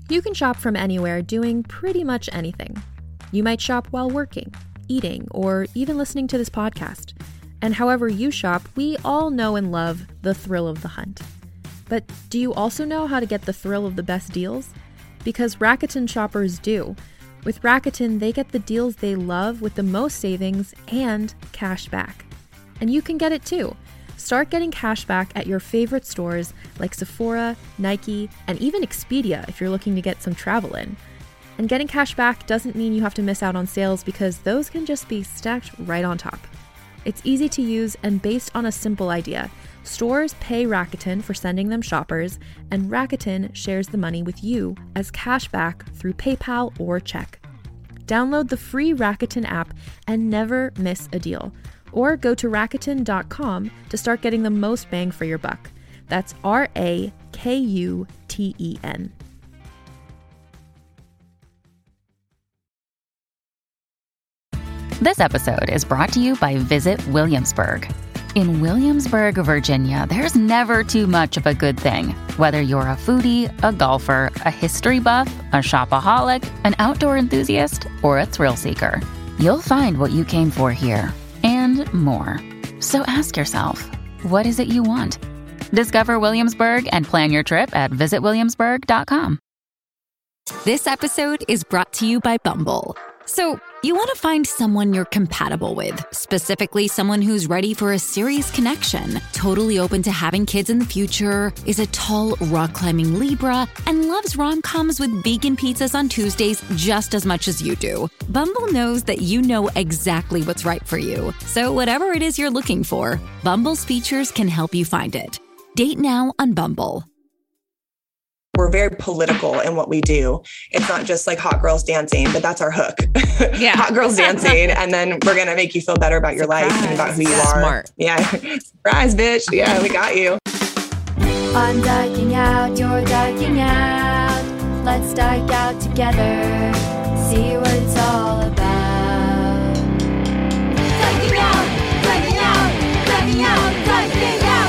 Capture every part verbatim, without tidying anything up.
You can shop from anywhere doing pretty much anything. You might shop while working, eating, or even listening to this podcast. And however you shop, we all know and love the thrill of the hunt. But do you also know how to get the thrill of the best deals? Because Rakuten shoppers do. With Rakuten, they get the deals they love with the most savings and cash back. And you can get it too. Start getting cash back at your favorite stores like Sephora, Nike, and even Expedia if you're looking to get some travel in. And getting cash back doesn't mean you have to miss out on sales because those can just be stacked right on top. It's easy to use and based on a simple idea. Stores pay Rakuten for sending them shoppers, and Rakuten shares the money with you as cash back through PayPal or check. Download the free Rakuten app and never miss a deal. Or go to Rakuten dot com to start getting the most bang for your buck. That's R A K U T E N. This episode is brought to you by Visit Williamsburg. In Williamsburg, Virginia, there's never too much of a good thing. Whether you're a foodie, a golfer, a history buff, a shopaholic, an outdoor enthusiast, or a thrill seeker, you'll find what you came for here. And more. So ask yourself, what is it you want? Discover Williamsburg and plan your trip at visit williamsburg dot com. This episode is brought to you by Bumble. So, you want to find someone you're compatible with, specifically someone who's ready for a serious connection, totally open to having kids in the future, is a tall, rock-climbing Libra, and loves rom-coms with vegan pizzas on Tuesdays just as much as you do. Bumble knows that you know exactly what's right for you. So whatever it is you're looking for, Bumble's features can help you find it. Date now on Bumble. We're very political in what we do. It's not just like hot girls dancing, but that's our hook. Yeah. Hot girls dancing. And then we're going to make you feel better about your Surprise. life and about who you Yeah. are. Smart. Yeah. Surprise, bitch. Yeah, we got you. I'm dyking out, you're dyking out. Let's dyke out together. See what it's all about. Dyking out, dyking out, dyking out, dyking out.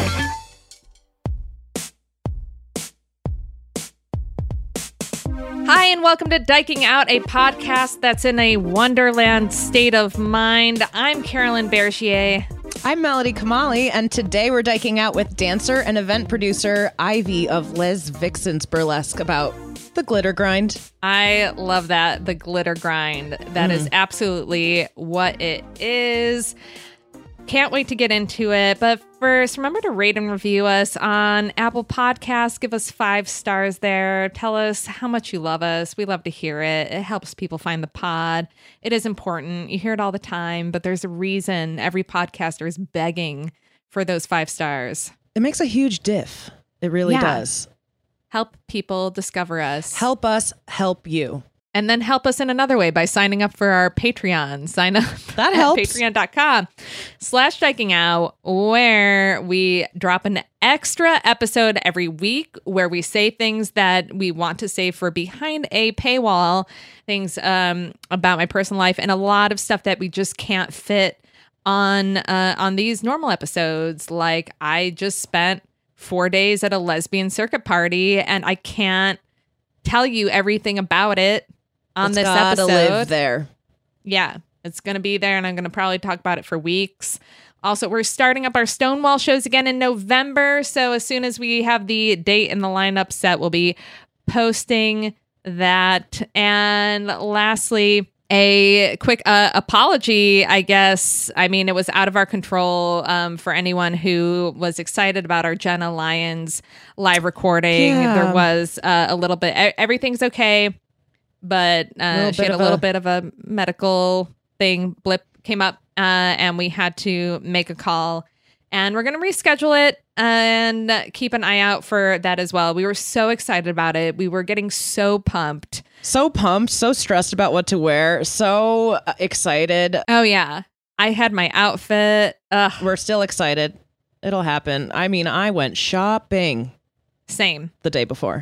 Hi, and welcome to Dyking Out, a podcast that's in a wonderland state of mind. I'm Carolyn Bergier. I'm Melody Kamali, and today we're dyking out with dancer and event producer Ivy of Les Vixens Burlesque about the glitter grind. I love that, the glitter grind. That mm. is absolutely what it is. Can't wait to get into it. But first, remember to rate and review us on Apple Podcasts. Give us five stars there. Tell us how much you love us. We love to hear it. It helps people find the pod. It is important. You hear it all the time, but there's a reason every podcaster is begging for those five stars. It makes a huge diff. It really Yeah. does. Help people discover us. Help us help you. And then help us in another way by signing up for our Patreon. Sign up That at helps. patreon.com slash dyking out, where we drop an extra episode every week where we say things that we want to say for behind a paywall, things um, about my personal life, and a lot of stuff that we just can't fit on uh, on these normal episodes. Like, I just spent four days at a lesbian circuit party, and I can't tell you everything about it on It's this gotta episode. live there. Yeah, it's going to be there, and I'm going to probably talk about it for weeks. Also, we're starting up our Stonewall shows again in November, so as soon as we have the date and the lineup set, we'll be posting that. And lastly, a quick uh, apology, I guess. I mean, it was out of our control um, for anyone who was excited about our Jenna Lyons live recording. Yeah. There was uh, a little bit, e- everything's okay, but uh, she bit had a of little a- bit of a medical thing, blip came up, uh, and we had to make a call. And we're going to reschedule it and keep an eye out for that as well. We were so excited about it. We were getting so pumped. So pumped, so stressed about what to wear, so uh, excited. Oh, yeah. I had my outfit. Ugh, We're still excited. It'll happen. I mean, I went shopping same. the day before.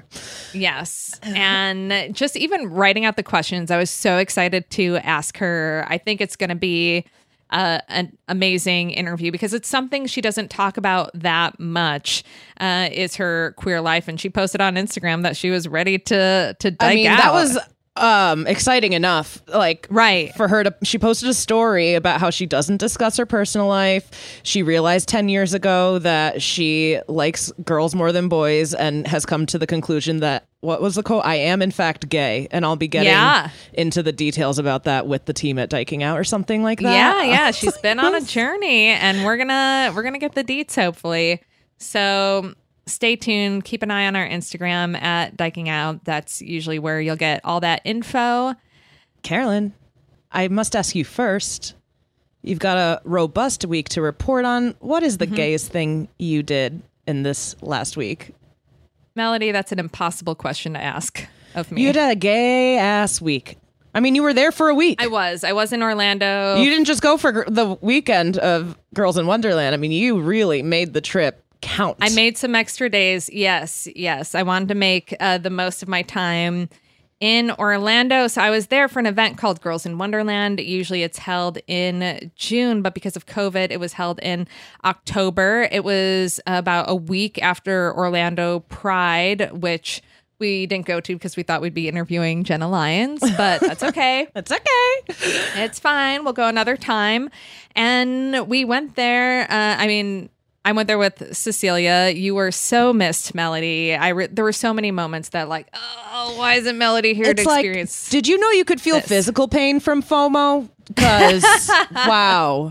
Yes. And just even writing out the questions, I was so excited to ask her. I think it's going to be uh, an amazing interview because it's something she doesn't talk about that much. Uh, is her queer life, and she posted on Instagram that she was ready to to dyke I mean, out. that was um exciting enough, like, right, for her to she posted a story about how she doesn't discuss her personal life. She realized ten years ago that she likes girls more than boys and has come to the conclusion that, what was the quote, I am in fact gay, and I'll be getting yeah. into the details about that with the team at Dyking Out or something like that. Yeah, yeah, she's been on a journey, and we're gonna we're gonna get the deets hopefully. So stay tuned. Keep an eye on our Instagram at Dyking Out. That's usually where you'll get all that info. Carolyn, I must ask you first. You've got a robust week to report on. What is the mm-hmm. gayest thing you did in this last week? Melody, that's an impossible question to ask of me. You had a gay ass week. I mean, you were there for a week. I was. I was in Orlando. You didn't just go for gr- the weekend of Girls in Wonderland. I mean, you really made the trip count. I made some extra days. Yes, yes. I wanted to make uh, the most of my time in Orlando. So I was there for an event called Girls in Wonderland. Usually it's held in June, but because of COVID, it was held in October. It was about a week after Orlando Pride, which we didn't go to because we thought we'd be interviewing Jenna Lyons, but that's okay. That's okay. It's fine. We'll go another time. And we went there. Uh, I mean, I went there with Cecilia. You were so missed, Melody. I re- there were so many moments that like, oh, why isn't Melody here it's to like, experience? Did you know you could feel this? physical pain from FOMO? Because wow,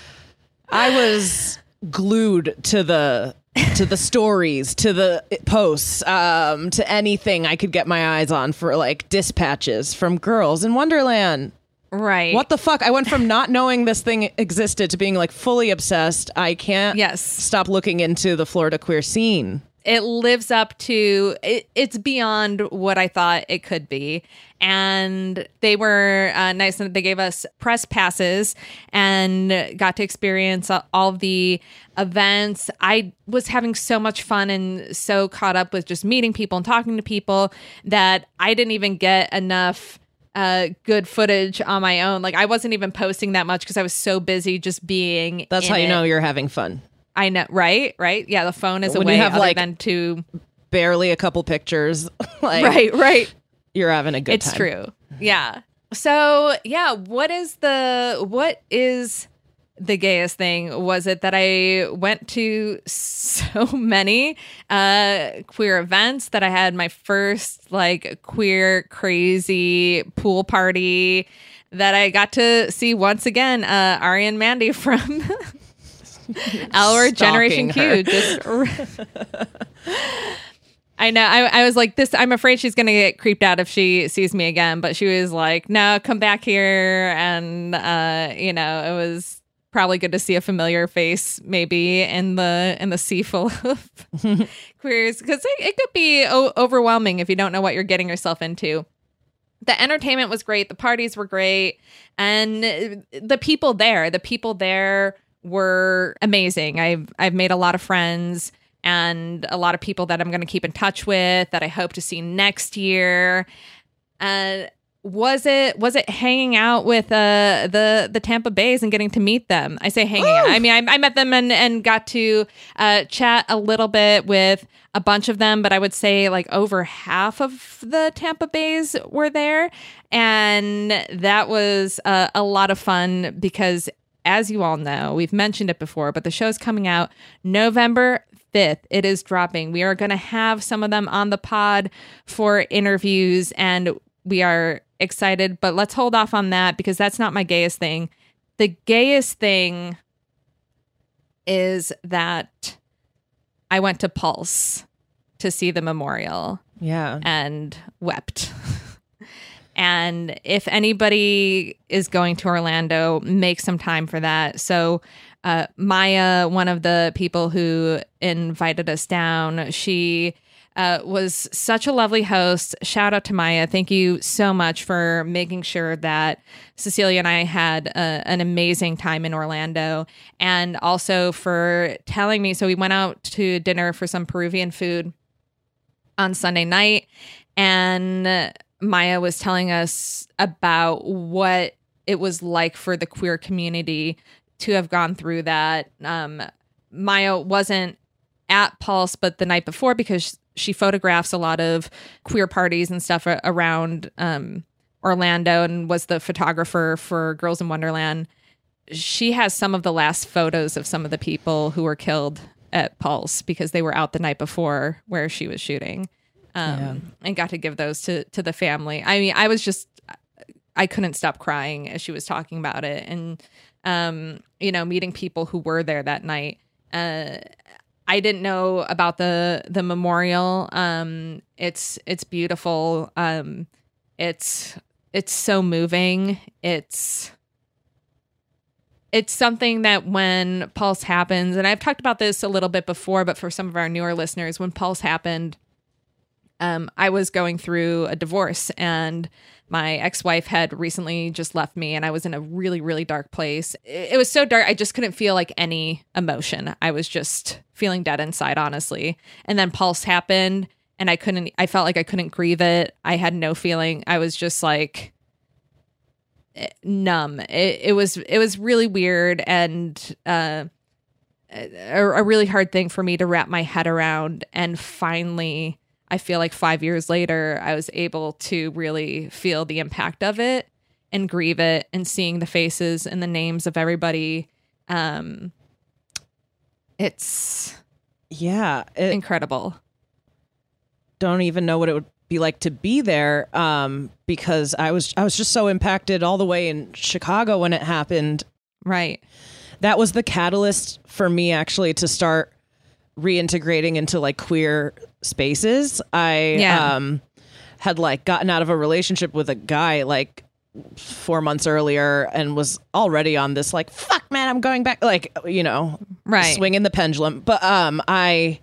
I was glued to the to the stories, to the posts, um, to anything I could get my eyes on for like dispatches from Girls in Wonderland. Right. What the fuck? I went from not knowing this thing existed to being like fully obsessed. I can't yes. stop looking into the Florida queer scene. It lives up to, it, it's beyond what I thought it could be. And they were uh, nice. And they gave us press passes and got to experience all the events. I was having so much fun and so caught up with just meeting people and talking to people that I didn't even get enough uh, good footage on my own. Like I wasn't even posting that much because I was so busy just being That's in how you it. know you're having fun. I know, right? Right? Yeah, the phone is a When way you have other like than to barely a couple pictures. Like, right, right. You're having a good it's time. It's true. Yeah. So yeah, what is the what is the gayest thing? Was it that I went to so many uh, queer events, that I had my first like queer crazy pool party, that I got to see once again uh, Ari and Mandy from Our Generation Q. Just I know. I, I was like, this, I'm afraid she's going to get creeped out if she sees me again. But she was like, no, come back here. And, uh, you know, it was probably good to see a familiar face maybe in the in the sea full of queers. Because it, it could be o- overwhelming if you don't know what you're getting yourself into. The entertainment was great. The parties were great. And the people there, the people there were amazing. I've I've made a lot of friends. And a lot of people that I'm going to keep in touch with that I hope to see next year. Uh, was it was it hanging out with uh, the the Tampa Bays and getting to meet them? I say hanging out. I mean, I, I met them and, and got to uh, chat a little bit with a bunch of them, but I would say like over half of the Tampa Bays were there. And that was uh, a lot of fun because, as you all know, we've mentioned it before, but the show's coming out November fifth. It is dropping. We are going to have some of them on the pod for interviews, and we are excited, but let's hold off on that because that's not my gayest thing. The gayest thing is that I went to Pulse to see the memorial. Yeah. And wept. And if anybody is going to Orlando, make some time for that. So uh, Maya, one of the people who invited us down, she uh, was such a lovely host. Shout out to Maya. Thank you so much for making sure that Cecilia and I had a, an amazing time in Orlando, and also for telling me. So we went out to dinner for some Peruvian food on Sunday night, and Maya was telling us about what it was like for the queer community to have gone through that. Um, Maya wasn't at Pulse, but the night before, because she photographs a lot of queer parties and stuff a- around um, Orlando and was the photographer for Girls in Wonderland. She has some of the last photos of some of the people who were killed at Pulse because they were out the night before where she was shooting, um, yeah. and got to give those to, to the family. I mean, I was just, I couldn't stop crying as she was talking about it. And, um, you know, meeting people who were there that night. Uh, I didn't know about the, the memorial. Um, it's, it's beautiful. Um, it's, it's so moving. It's, It's something that when Pulse happens, and I've talked about this a little bit before, but for some of our newer listeners, when Pulse happened, um, I was going through a divorce, and my ex-wife had recently just left me, and I was in a really, really dark place. It, it was so dark, I just couldn't feel like any emotion. I was just feeling dead inside, honestly. And then Pulse happened, and I couldn't, I felt like I couldn't grieve it. I had no feeling. I was just like numb. It, it was it was really weird and uh, a, a really hard thing for me to wrap my head around. And finally, I feel like five years later, I was able to really feel the impact of it and grieve it, and seeing the faces and the names of everybody. Um, it's yeah, it, incredible. Don't even know what it would be like to be there, um, because I was I was just so impacted all the way in Chicago when it happened. Right. That was the catalyst for me actually to start reintegrating into like queer spaces. I yeah. um, had like gotten out of a relationship with a guy like four months earlier and was already on this like, fuck man, I'm going back, like, you know, right. swinging the pendulum. But um, I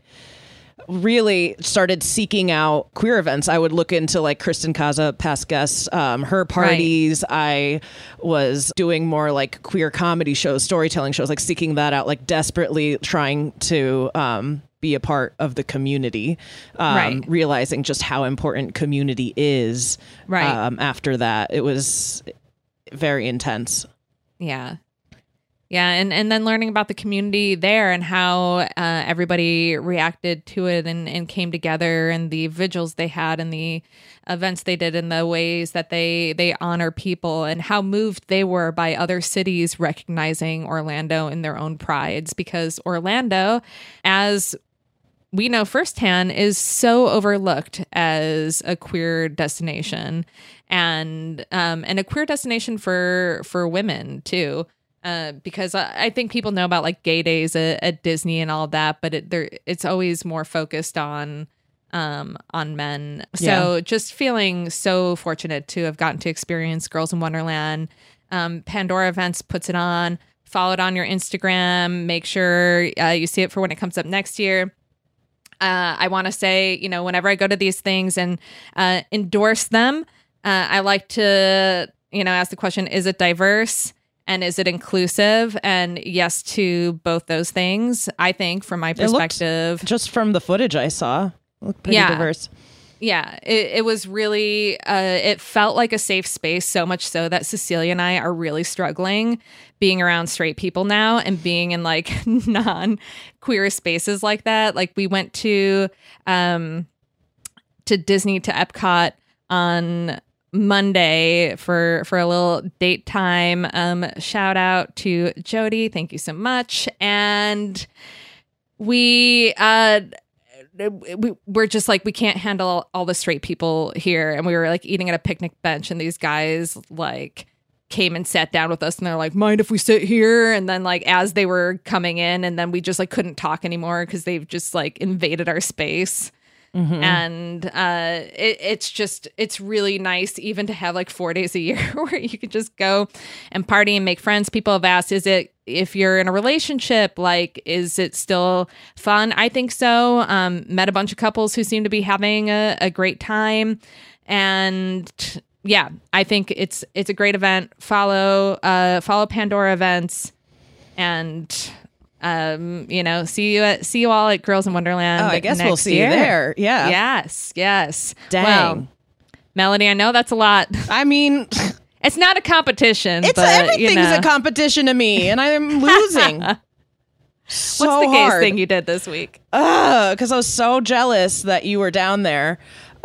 really started seeking out queer events. I would look into like Kristen Kaza, past guests, um, her parties. Right. I was doing more like queer comedy shows, storytelling shows, like seeking that out, like desperately trying to um, be a part of the community, um, right. realizing just how important community is. Right. Um, after that, it was very intense. Yeah. Yeah, and, and then learning about the community there and how uh, everybody reacted to it and, and came together, and the vigils they had and the events they did and the ways that they, they honor people, and how moved they were by other cities recognizing Orlando in their own prides, because Orlando, as we know firsthand, is so overlooked as a queer destination, and um, and a queer destination for for women too. Uh, because I, I think people know about like gay days at, at Disney and all of that, but it, there, it's always more focused on um, on men. So yeah. Just feeling so fortunate to have gotten to experience Girls in Wonderland. Um, Pandora Events puts it on. Follow it on your Instagram. Make sure uh, you see it for when it comes up next year. Uh, I want to say, you know, whenever I go to these things and uh, endorse them, uh, I like to, you know, ask the question, is it diverse? And is it inclusive? And yes to both those things, I think, from my perspective. Just from the footage I saw, it looked pretty yeah. diverse. Yeah, it, it was really, uh, it felt like a safe space, so much so that Cecilia and I are really struggling being around straight people now and being in like non-queer spaces like that. Like we went to, um, to Disney, to Epcot on Monday for for a little date time. Um, shout out to Jody. Thank you so much. And we uh we we're just like, we can't handle all the straight people here. And we were like eating at a picnic bench, and these guys like came and sat down with us, and they're like, mind if we sit here? And then like as they were coming in, and then we just like couldn't talk anymore because they've just like invaded our space. Mm-hmm. And uh, it, it's just, it's really nice even to have like four days a year where you can just go and party and make friends. People have asked, is it, if you're in a relationship, like, is it still fun? I think so. Um, met a bunch of couples who seem to be having a, a great time. And yeah, I think it's, it's a great event. Follow, uh, follow Pandora Events, and Um, you know, see you at see you all at Girls in Wonderland. Oh, I guess next we'll see year. you there. Yeah. Yes. Yes. Dang. Well, Melanie, I know that's a lot. I mean, It's not a competition. It's but, everything's you know. a competition to me, and I'm losing. So What's the gayest hard. thing you did this week? Because I was so jealous that you were down there.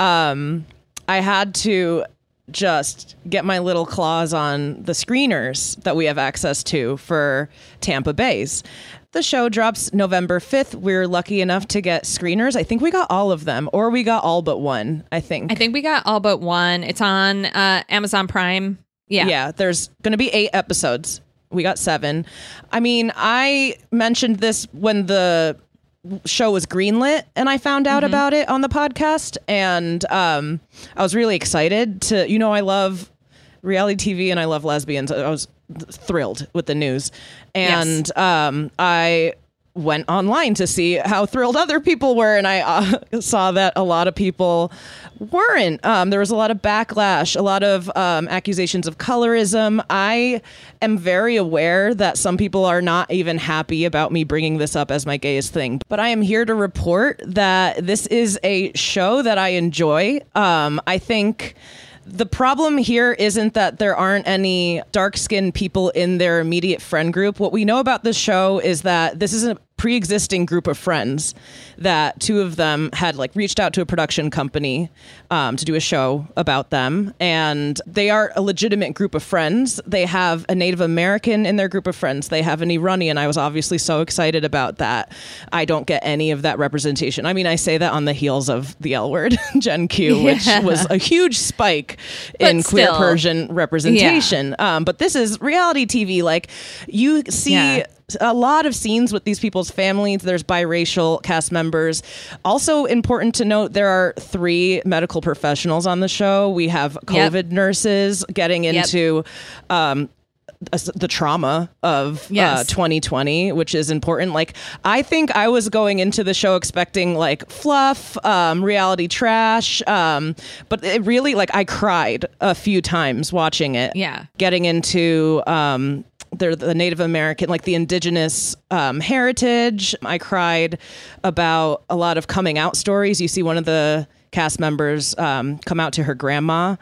Um, I had to just get my little claws on the screeners that we have access to for Tampa Bay's. The show drops November fifth. We're lucky enough to get screeners. I think we got all of them, or we got all but one, I think. I think we got all but one. It's on uh, Amazon Prime. Yeah. Yeah, there's going to be eight episodes. We got seven. I mean, I mentioned this when the show was greenlit and I found out mm-hmm. about it on the podcast. And um, I was really excited to, you know, I love reality T V and I love lesbians. I was thrilled with the news. And yes. um, I went online to see how thrilled other people were. And I uh, saw that a lot of people weren't. Um, there was a lot of backlash, a lot of um, accusations of colorism. I am very aware that some people are not even happy about me bringing this up as my gayest thing. But I am here to report that this is a show that I enjoy. Um, I think the problem here isn't that there aren't any dark-skinned people in their immediate friend group. What we know about this show is that this is a pre-existing group of friends that two of them had like reached out to a production company um, to do a show about them. And they are a legitimate group of friends. They have a Native American in their group of friends. They have an Iranian. I was obviously so excited about that. I don't get any of that representation. I mean, I say that on the heels of the L Word, Gen Q, yeah. which was a huge spike in but queer still, Persian representation. Yeah. Um, but this is reality T V. Like you see... Yeah. a lot of scenes with these people's families. There's biracial cast members. Also important to note, there are three medical professionals on the show. We have COVID yep. nurses getting into yep. um, the trauma of yes. uh, twenty twenty, which is important. Like, I think I was going into the show expecting like fluff, um, reality trash, um, but it really, like, I cried a few times watching it. Yeah. Getting into... Um, They're the Native American, like the indigenous um, heritage. I cried about a lot of coming out stories. You see one of the cast members um, come out to her grandma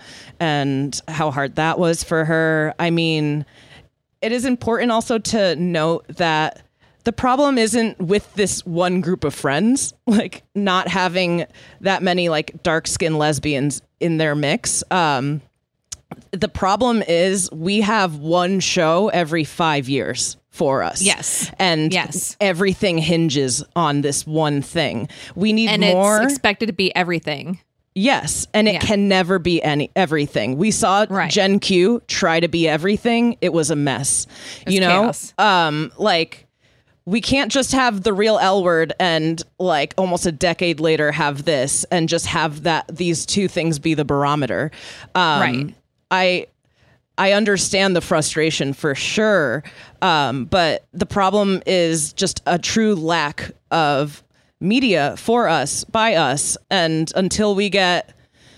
and how hard that was for her. I mean, it is important also to note that the problem isn't with this one group of friends, like not having that many like dark-skinned lesbians in their mix. Um, The problem is we have one show every five years for us. Yes. And yes. everything hinges on this one thing. We need and more. And it's expected to be everything. Yes. And it yeah. can never be any everything. We saw right. Gen Q try to be everything. It was a mess. It's you know, chaos. um, like we can't just have the real L Word and like almost a decade later have this and just have that these two things be the barometer. Um, right. I I understand the frustration for sure, um, but the problem is just a true lack of media for us, by us, and until we get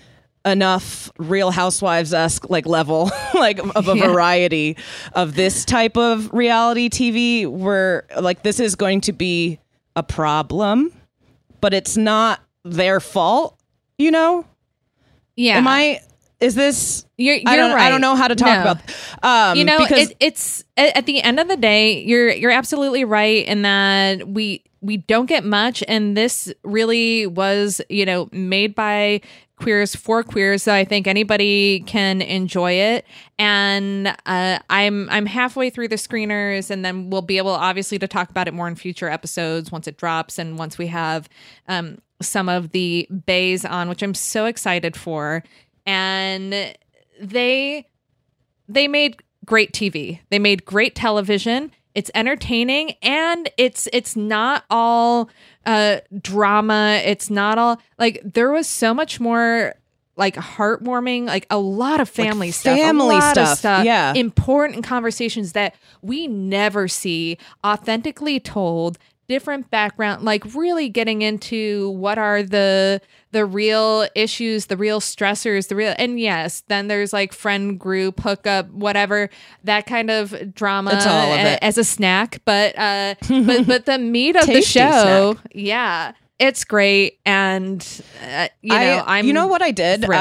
enough Real Housewives-esque like level like of a yeah. variety of this type of reality T V, we're like this is going to be a problem, but it's not their fault, you know? Yeah. Am I? Is this? You're, you're I don't. right. I don't know how to talk no. about. Um, you know, because it, it's at the end of the day, you're you're absolutely right in that we we don't get much, and this really was you know made by queers for queers, so I think anybody can enjoy it. And uh, I'm I'm halfway through the screeners, and then we'll be able obviously to talk about it more in future episodes once it drops and once we have um, some of the bays on, which I'm so excited for. And they they made great T V. They made great television. It's entertaining, and it's it's not all uh, drama. It's not all like there was so much more like heartwarming, like a lot of family like stuff, family a lot stuff, of stuff, yeah, important conversations that we never see authentically told. Different background, like really getting into what are the the real issues, the real stressors, the real, and yes, then there's like friend group, hookup, whatever, that kind of drama That's all of a, it. as a snack. But uh, but but the meat of the Tasty show, snack. yeah, it's great. And uh, you know, I, I'm you know what I did? thrilled. I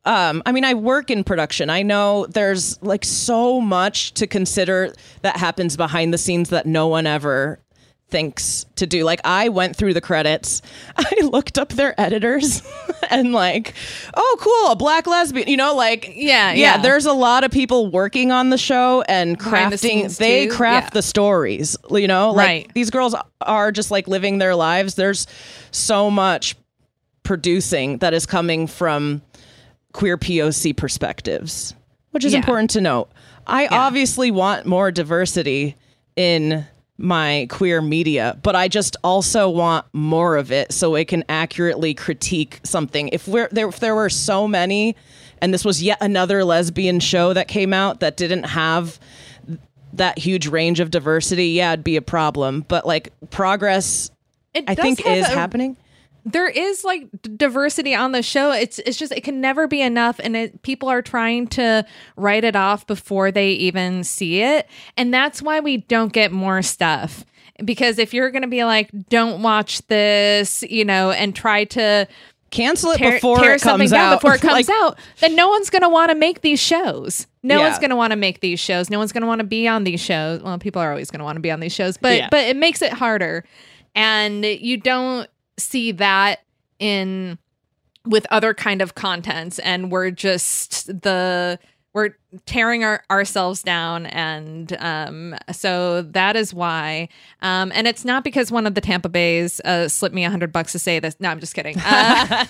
um, I mean, I work in production. I know there's like so much to consider that happens behind the scenes that no one ever thinks to do. Like, I went through the credits, I looked up their editors and like, oh, cool, a black lesbian, you know, like, Yeah, yeah, yeah. there's a lot of people working on the show and Behind the crafting, scenes, they too. craft Yeah. the stories, you know, like Right. these girls are just like living their lives. There's so much producing that is coming from queer P O C perspectives, which is Yeah. important to note. I Yeah. obviously want more diversity in my queer media, but I just also want more of it so it can accurately critique something. If we're there, if there were so many, and this was yet another lesbian show that came out that didn't have that huge range of diversity, yeah, it'd be a problem. But like progress, It I does think have is a- happening. There is like d- diversity on the show. It's it's just it can never be enough, and it, people are trying to write it off before they even see it, and that's why we don't get more stuff. Because if you're going to be like, don't watch this, you know, and try to Cancel it tear, before tear it something comes down out. before it comes Like, out, then no one's going to want to make these shows. No Yeah. one's going to want to make these shows. No one's going to want to be on these shows. Well, people are always going to want to be on these shows, but Yeah. but it makes it harder, and you don't see that in with other kind of contents, and we're just the we're tearing our, ourselves down, and um so that is why um and it's not because one of the Tampa Bays uh slipped me a hundred bucks to say this. No, I'm just kidding. uh,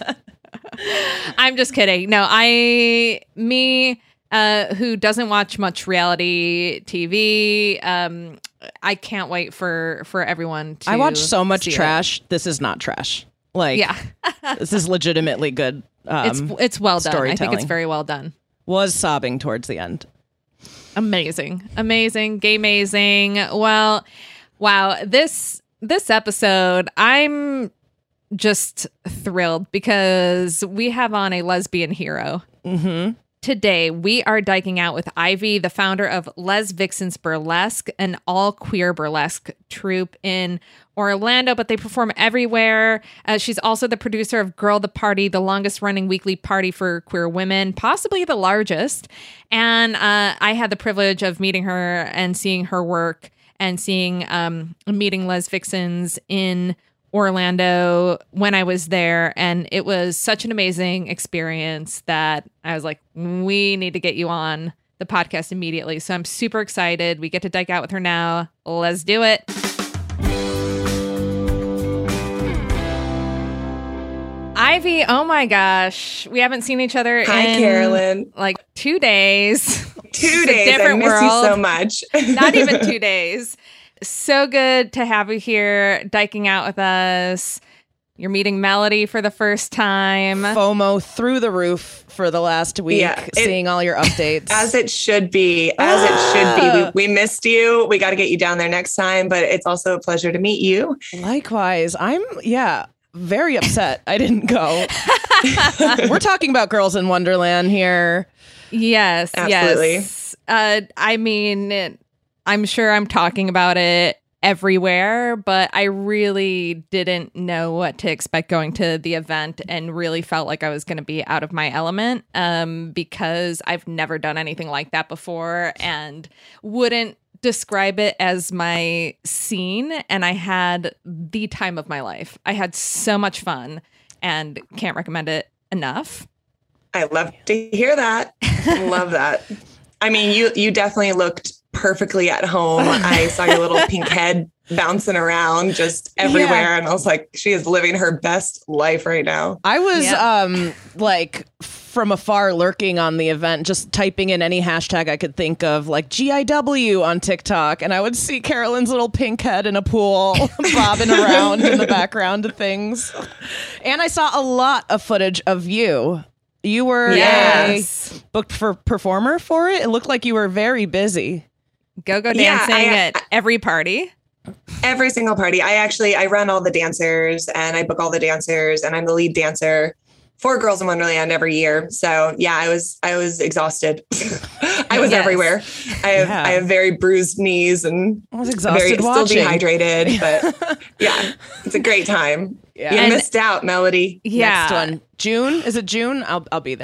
I'm just kidding. No, I me uh who doesn't watch much reality T V, um I can't wait for for everyone to I watch so much see it. trash. This is not trash. Like, Yeah. this is legitimately good. Um, It's it's well done. I think it's storytelling. very well done. was sobbing towards the end. Amazing. Amazing. Gay amazing. Well, wow. This this episode, I'm just thrilled because we have on a lesbian hero. Mm-hmm. Today, we are diking out with Ivy, the founder of Les Vixens Burlesque, an all-queer burlesque troupe in Orlando, but they perform everywhere. Uh, she's also the producer of Girl the Party, the longest-running weekly party for queer women, possibly the largest. And uh, I had the privilege of meeting her and seeing her work and seeing um, meeting Les Vixens in Orlando when I was there, and it was such an amazing experience that I was like, we need to get you on the podcast immediately. So I'm super excited. We get to dike out with her now. Let's do it. Ivy, oh my gosh, we haven't seen each other Hi, in Carolyn. like two days. Two It's a days. I different miss world. you so much. Not even two days. So good to have you here, diking out with us. You're meeting Melody for the first time. FOMO through the roof for the last week, Yeah, it- seeing all your updates. As it should be. As it should be. We, we missed you. We got to get you down there next time, but it's also a pleasure to meet you. Likewise, I'm, yeah, very upset I didn't go. We're talking about Girls in Wonderland here. Yes, Absolutely. yes. Uh, I mean, it- I'm sure I'm talking about it everywhere, but I really didn't know what to expect going to the event, and really felt like I was going to be out of my element um, because I've never done anything like that before and wouldn't describe it as my scene. And I had the time of my life. I had so much fun and can't recommend it enough. I love to hear that. Love that. I mean, you you definitely looked perfectly at home. I saw your little pink head bouncing around just everywhere. Yeah. And I was like, she is living her best life right now. I was Yep. um like from afar lurking on the event, just typing in any hashtag I could think of, like G I W on TikTok, and I would see Carolyn's little pink head in a pool bobbing around in the background of things. And I saw a lot of footage of you. You were Yes. a booked for performer for it. It looked like you were very busy. Go-go Yeah, dancing I- at every party. Every single party. I actually, I run all the dancers and I book all the dancers, and I'm the lead dancer for Girls in Wonderland every year. So yeah, I was, I was exhausted. I was Yes. everywhere. I have, Yeah. I have very bruised knees and I was exhausted very still watching. dehydrated, but yeah, it's a great time. Yeah. You And- missed out, Melody. Yeah. Next one, June. Is it June? I'll I'll be there.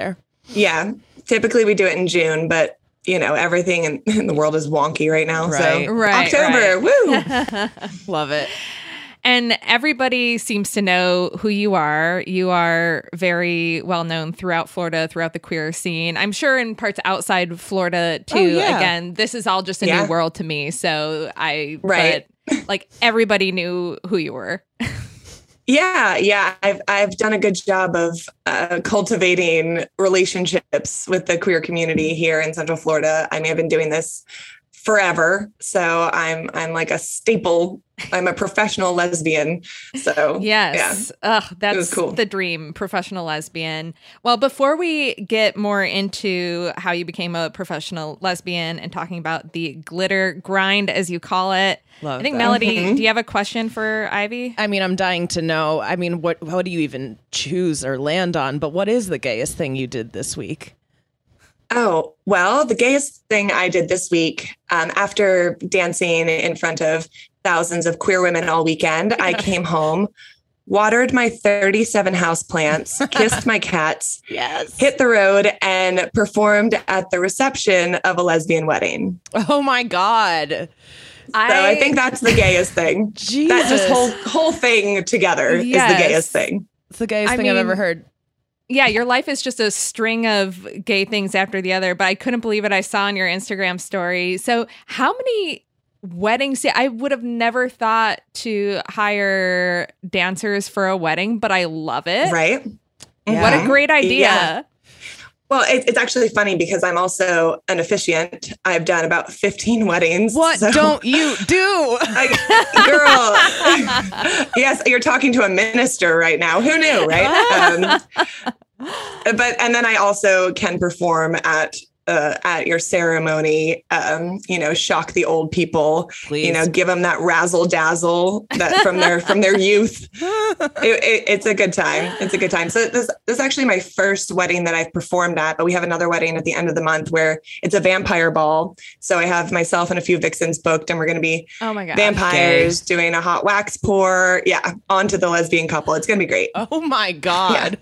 Yeah. Typically we do it in June, but you know, everything in, in the world is wonky right now. Right. So Right, October, right. woo. Love it. And everybody seems to know who you are. You are very well known throughout Florida, throughout the queer scene. I'm sure in parts outside Florida too. Oh, yeah. Again, this is all just a Yeah. new world to me. So I, Right. but like everybody knew who you were. Yeah, yeah. I've I've done a good job of uh, cultivating relationships with the queer community here in Central Florida. I mean, I've been doing this forever, so I'm I'm like a staple. I'm a professional lesbian. So Yes. Ugh, that's cool. the dream, professional lesbian. Well, before we get more into how you became a professional lesbian and talking about the glitter grind, as you call it, Love I think, that. Melody, Mhm. do you have a question for Ivy? I mean, I'm dying to know. I mean, what what do you even choose or land on? But what is the gayest thing you did this week? Oh, well, the gayest thing I did this week, um, after dancing in front of thousands of queer women all weekend, I came home, watered my thirty-seven houseplants, kissed my cats, Yes. hit the road, and performed at the reception of a lesbian wedding. Oh my God. So I, think that's the gayest thing. Jesus. That just whole whole thing together Yes. is the gayest thing. It's the gayest I thing I've mean- ever heard. Yeah, your life is just a string of gay things after the other, but I couldn't believe it. I saw on your Instagram story. So, how many weddings? See, I would have never thought to hire dancers for a wedding, but I love it. Right? Yeah. What a great idea. Yeah. Well, it, it's actually funny because I'm also an officiant. I've done about fifteen weddings. What so- don't you do? I, girl, yes, you're talking to a minister right now. Who knew, right? Um, but and then I also can perform at uh, at your ceremony. Um, you know, shock the old people. Please. You know, give them that razzle dazzle that from their from their youth. It, it, it's a good time. It's a good time. So this, this is actually my first wedding that I've performed at, but we have another wedding at the end of the month where it's a vampire ball. So I have myself and a few vixens booked, and we're going to be Oh my God. vampires doing a hot wax pour. Yeah, onto the lesbian couple. It's going to be great. Oh my God.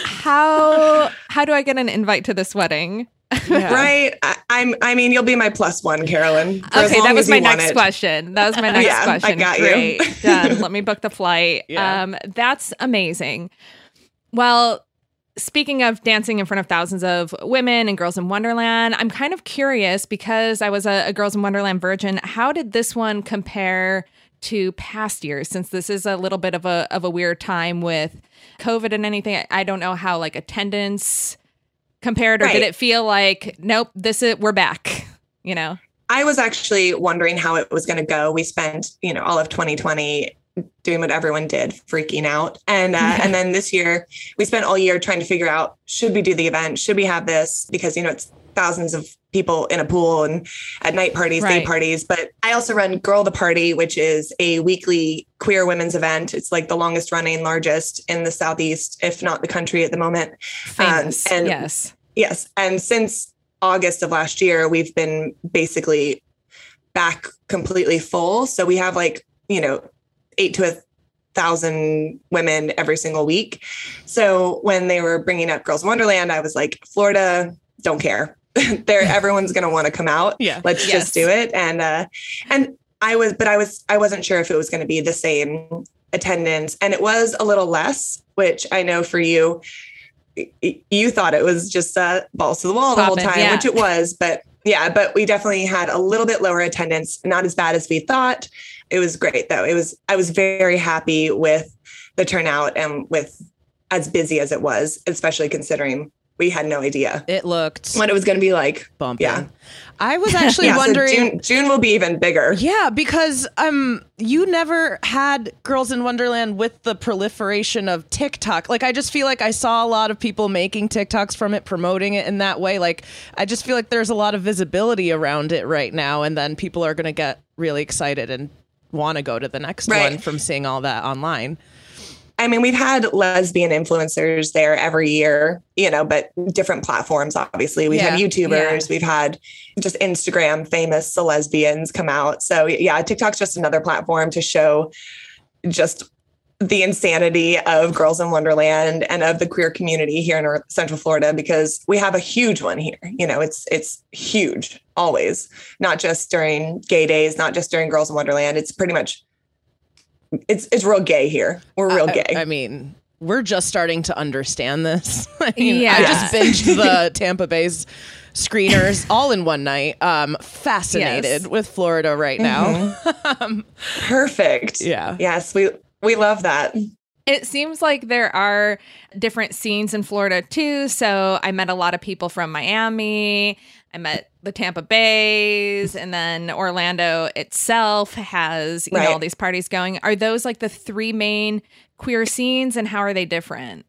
How how do I get an invite to this wedding? Yeah. Right? I, I'm. I mean, you'll be my plus one, Carolyn. for as Okay, long that was as my you want next it. question. That was my next Yeah, I question. got you. Great. Done. Let me book the flight. Yeah. Um, that's amazing. Well, speaking of dancing in front of thousands of women and Girls in Wonderland, I'm kind of curious because I was a, a Girls in Wonderland virgin. How did this one compare to past years? Since this is a little bit of a of a weird time with COVID and anything, I don't know how like attendance compared, or Right. did it feel like nope, this is we're back? You know. I was actually wondering how it was going to go. We spent, you know, all of twenty twenty doing what everyone did, freaking out. And uh, and then this year, we spent all year trying to figure out, should we do the event? Should we have this? Because, you know, it's thousands of people in a pool and at night parties, Right. day parties. But I also run Girl the Party, which is a weekly queer women's event. It's like the longest running, largest in the Southeast, if not the country at the moment. Famous. Um, and yes. Yes. And since August of last year, we've been basically back completely full. So we have like, you know, eight to a thousand women every single week. So when they were bringing up Girls in Wonderland, I was like, Florida, don't care. There, everyone's going to want to come out. Yeah. Let's Yes. just do it. And, uh, and I was, but I was, I wasn't sure if it was going to be the same attendance, and it was a little less, which I know for you, y- you thought it was just uh, balls to the wall the whole Poppin', time, yeah. which it was, but yeah, but we definitely had a little bit lower attendance, not as bad as we thought. It was great though. It was, I was very happy with the turnout and with as busy as it was, especially considering we had no idea It looked what it was going to be like. bumping. Yeah. I was actually Yeah, so wondering. June, June will be even bigger. Yeah, because um, you never had Girls in Wonderland with the proliferation of TikTok. Like, I just feel like I saw a lot of people making TikToks from it, promoting it in that way. Like, I just feel like there's a lot of visibility around it right now, and then people are going to get really excited and want to go to the next Right. one from seeing all that online. I mean, we've had lesbian influencers there every year, you know, but different platforms, obviously. We've Yeah, had YouTubers, yeah. we've had just Instagram famous lesbians come out. So yeah, TikTok's just another platform to show just the insanity of Girls in Wonderland and of the queer community here in North Central Florida, because we have a huge one here. You know, it's it's huge always, not just during gay days, not just during Girls in Wonderland. It's pretty much it's it's real gay here. We're real I, gay. I mean, we're just starting to understand this. I mean, Yeah. I just binged the Tampa Bay's screeners all in one night. Um, fascinated Yes. with Florida right now. um, Perfect. Yeah. Yes, we we love that. It seems like there are different scenes in Florida too. So I met a lot of people from Miami. I met the Tampa Bays, and then Orlando itself has, you Right. know, all these parties going. Are those like the three main queer scenes, and how are they different?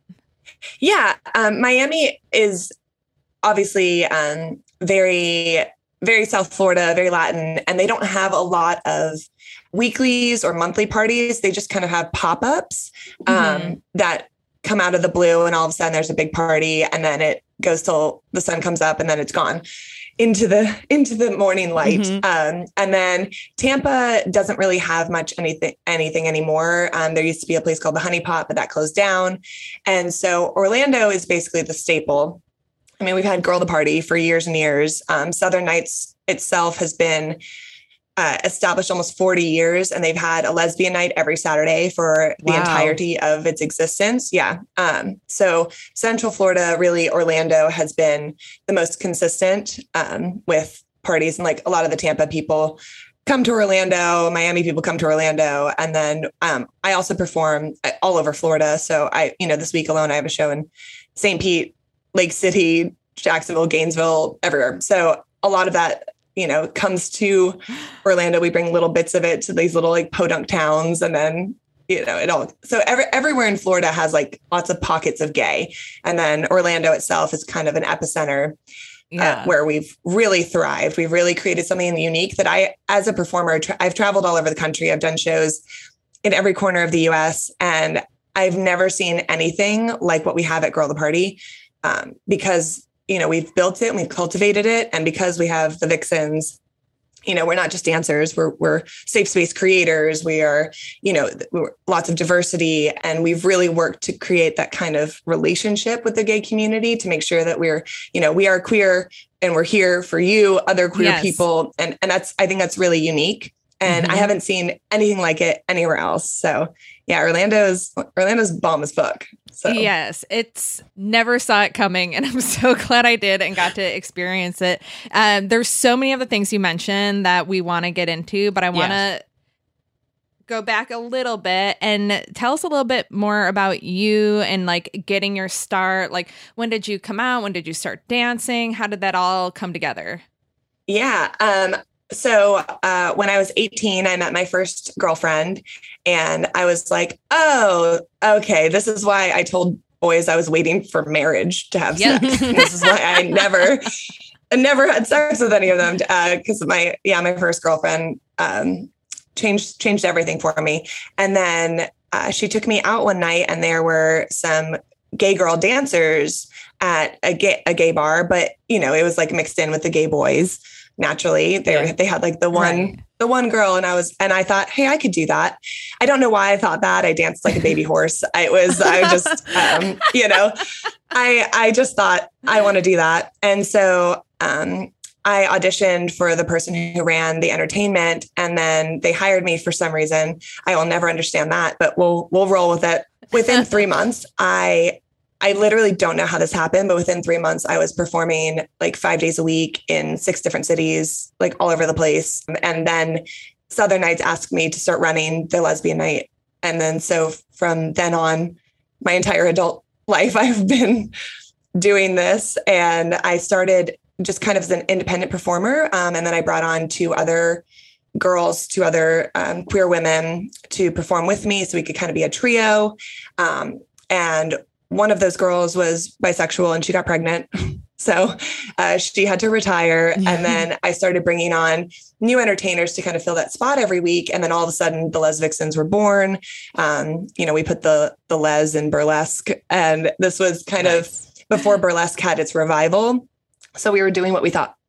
Yeah, um, Miami is obviously um, very, very South Florida, very Latin, and they don't have a lot of weeklies or monthly parties. They just kind of have pop-ups um, Mm-hmm. that come out of the blue, and all of a sudden there's a big party, and then it goes till the sun comes up, and then it's gone into the into the morning light. Mhm. Um, and then Tampa doesn't really have much anything anything anymore. Um, there used to be a place called the Honey Pot, but that closed down. And so Orlando is basically the staple. I mean, we've had Girl the Party for years and years. Um, Southern Nights itself has been uh, established almost forty years, and they've had a lesbian night every Saturday for the Wow. entirety of its existence. Yeah. Um, so Central Florida, really, Orlando has been the most consistent um, with parties, and like a lot of the Tampa people come to Orlando, Miami people come to Orlando, and then um, I also perform all over Florida. So I, you know, this week alone, I have a show in Saint Pete, Lake City, Jacksonville, Gainesville, everywhere. So a lot of that, you know, comes to Orlando. We bring little bits of it to these little like podunk towns, and then, you know, it all. So every, everywhere in Florida has like lots of pockets of gay. And then Orlando itself is kind of an epicenter Yeah. uh, where we've really thrived. We've really created something unique that I, as a performer, tra- I've traveled all over the country. I've done shows in every corner of the U S, and I've never seen anything like what we have at Girl the Party. Um, because, you know, we've built it and we've cultivated it. And because we have the Vixens, you know, we're not just dancers, we're, we're safe space creators. We are, you know, we're, lots of diversity. And we've really worked to create that kind of relationship with the gay community to make sure that we're, you know, we are queer and we're here for you, other queer Yes. people. And, and that's, I think that's really unique. And Mhm. I haven't seen anything like it anywhere else. So yeah, Orlando's, Orlando's bomb as fuck. So Yes, it's never saw it coming, and I'm so glad I did and got to experience it. Um, there's so many of the things you mentioned that we want to get into, but I want to Yeah. go back a little bit and tell us a little bit more about you and like getting your start. Like, when did you come out? When did you start dancing? How did that all come together? Yeah. Um, so uh, when I was eighteen, I met my first girlfriend, and I was like, oh, okay, this is why I told boys I was waiting for marriage to have Yep. sex. This is why I never, I never had sex with any of them because my, yeah, my first girlfriend um, changed, changed everything for me. And then uh, she took me out one night, and there were some gay girl dancers at a gay, a gay bar, but you know, it was like mixed in with the gay boys. Naturally, they Yeah. were, they had like the one, Right. the one girl, and I was, and I thought, hey, I could do that. I don't know why I thought that. I danced like a baby horse. I was, I just, um, you know, I, I just thought I want to do that, and so um, I auditioned for the person who ran the entertainment, and then they hired me for some reason. I will never understand that, but we'll we'll roll with it. Within three months, I. I literally don't know how this happened, but within three months, I was performing like five days a week in six different cities, like all over the place. And then Southern Nights asked me to start running the lesbian night. And then so from then on, my entire adult life, I've been doing this. And I started just kind of as an independent performer. Um, and then I brought on two other girls, two other um, queer women to perform with me so we could kind of be a trio. Um, and one of those girls was bisexual, and she got pregnant. So uh, she had to retire. Yeah. And then I started bringing on new entertainers to kind of fill that spot every week. And then all of a sudden the Les Vixens were born. Um, you know, we put the, the Les in burlesque, and this was kind Nice. of before burlesque had its revival. So we were doing what we thought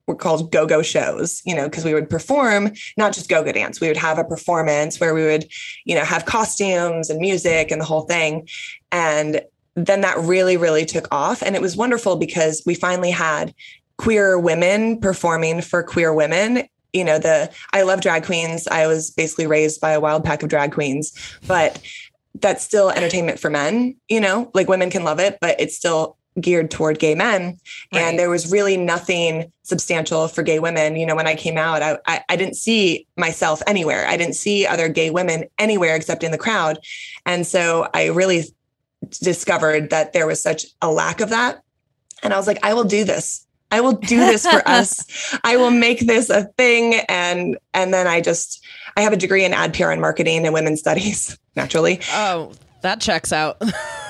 were called go-go shows, you know, because we would perform, not just go-go dance. We would have a performance where we would, you know, have costumes and music and the whole thing. And then that really, really took off. And it was wonderful because we finally had queer women performing for queer women. You know, the, I love drag queens. I was basically raised by a wild pack of drag queens, but that's still entertainment for men, you know, like women can love it, but it's still geared toward gay men. Right. And there was really nothing substantial for gay women. You know, when I came out, I, I, I didn't see myself anywhere. I didn't see other gay women anywhere except in the crowd. And so I really discovered that there was such a lack of that. And I was like, I will do this. I will do this for us. I will make this a thing. And, and then I just, I have a degree in ad P R and marketing and women's studies, naturally. Oh, that checks out.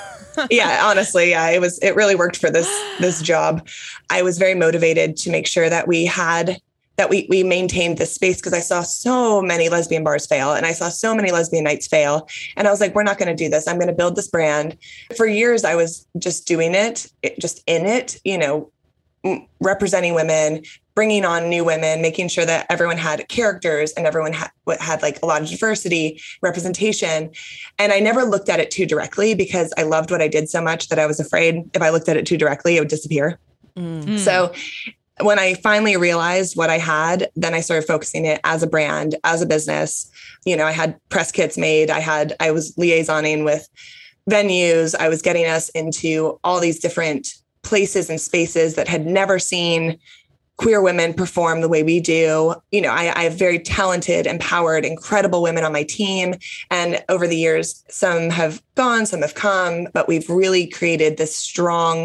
Yeah, honestly, yeah, it was, it really worked for this, this job. I was very motivated to make sure that we had, that we, we maintained this space because I saw so many lesbian bars fail and I saw so many lesbian nights fail. And I was like, we're not going to do this. I'm going to build this brand. For years, I was just doing it, it just in it, you know, representing women, bringing on new women, making sure that everyone had characters and everyone had, had like a lot of diversity, representation. And I never looked at it too directly because I loved what I did so much that I was afraid if I looked at it too directly, it would disappear. Mm. So when I finally realized what I had, then I started focusing it as a brand, as a business. You know, I had press kits made. I had, I was liaisoning with venues. I was getting us into all these different places and spaces that had never seen queer women perform the way we do. You know, I, I have very talented, empowered, incredible women on my team. And over the years, some have gone, some have come, but we've really created this strong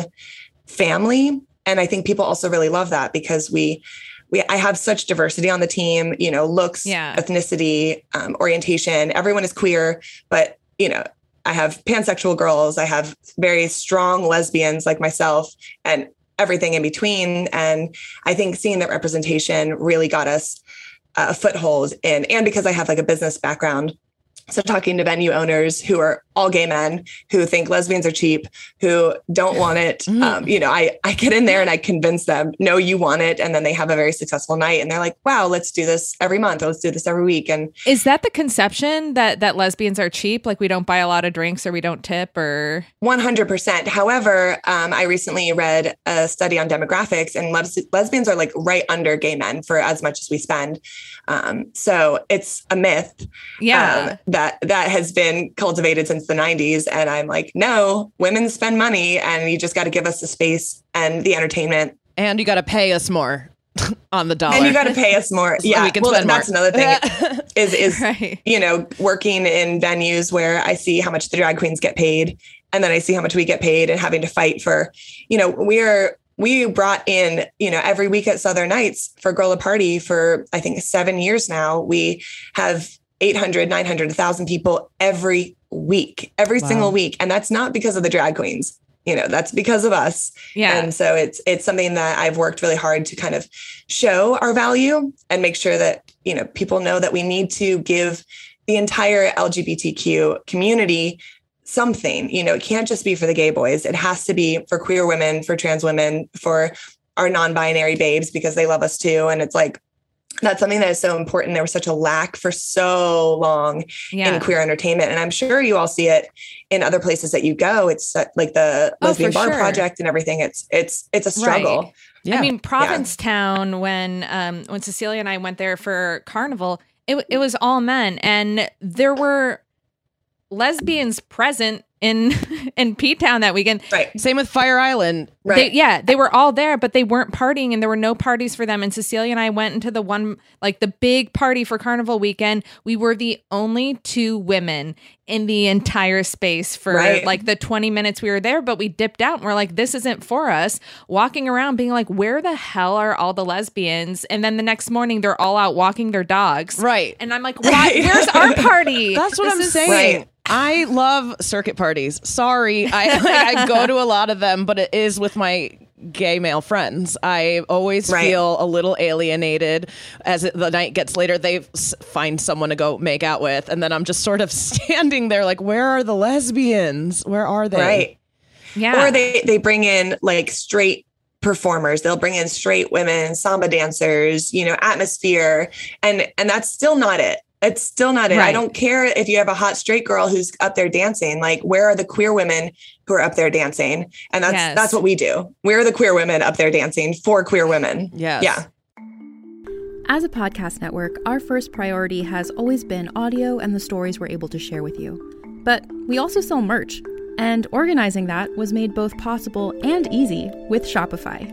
family. And I think people also really love that because we, we, I have such diversity on the team, you know, looks, yeah. ethnicity, um, orientation, everyone is queer, but, you know, I have pansexual girls. I have very strong lesbians like myself and everything in between. And I think seeing that representation really got us a foothold in, and because I have like a business background. So talking to venue owners who are all gay men who think lesbians are cheap, who don't want it. Mm. Um, you know, I, I get in there and I convince them, no, you want it. And then they have a very successful night and they're like, wow, let's do this every month. Or let's do this every week. And is that the conception that, that lesbians are cheap? Like we don't buy a lot of drinks or we don't tip or? one hundred percent. However, um, I recently read a study on demographics and les- lesbians are like right under gay men for as much as we spend. Um, so it's a myth. Yeah. Um, that that has been cultivated since the nineties. And I'm like, no, women spend money and you just got to give us the space and the entertainment. And you got to pay us more on the dollar. And you got to pay us more. So yeah. We can well, spend that's more. another thing is, is right. you know, working in venues where I see how much the drag queens get paid. And then I see how much we get paid and having to fight for, you know, we're, we brought in, you know, every week at Southern Nights for Girl Party for, I think, seven years now. We have eight hundred, nine hundred, one thousand people every week, every wow. single week. And that's not because of the drag queens, you know, that's because of us. Yeah. And so it's, it's something that I've worked really hard to kind of show our value and make sure that, you know, people know that we need to give the entire L G B T Q community something. You know, it can't just be for the gay boys. It has to be for queer women, for trans women, for our non-binary babes, because they love us too. And it's like, that's something that is so important. There was such a lack for so long yeah. in queer entertainment. And I'm sure you all see it in other places that you go. It's like the oh, Lesbian Bar sure. Project and everything. It's, it's, it's a struggle. Right. Yeah. I mean, Provincetown, yeah. when, um, when Cecilia and I went there for Carnival, it, it was all men and there were lesbians present in in P-Town that weekend. Right. Same with Fire Island. Right. They, yeah, they were all there, but they weren't partying and there were no parties for them. And Cecilia and I went into the one, like the big party for Carnival weekend. We were the only two women in the entire space for right. like the twenty minutes we were there, but we dipped out and we're like, this isn't for us. Walking around being like, where the hell are all the lesbians? And then the next morning they're all out walking their dogs. Right. And I'm like, why? Where's our party? That's what this I'm is- saying. Right. I love circuit parties. Sorry. I like, I go to a lot of them, but it is with my gay male friends. I always right. feel a little alienated as it, the night gets later. They s- find someone to go make out with. And then I'm just sort of standing there like, where are the lesbians? Where are they? Right. Yeah. Or they, they bring in like straight performers. They'll bring in straight women, samba dancers, you know, atmosphere. And, and that's still not it. It's still not it. Right. I don't care if you have a hot straight girl who's up there dancing. Like, where are the queer women who are up there dancing? And that's, Yes. that's what we do. We're the queer women up there dancing for queer women. Yes. Yeah. As a podcast network, our first priority has always been audio and the stories we're able to share with you. But we also sell merch, and organizing that was made both possible and easy with Shopify.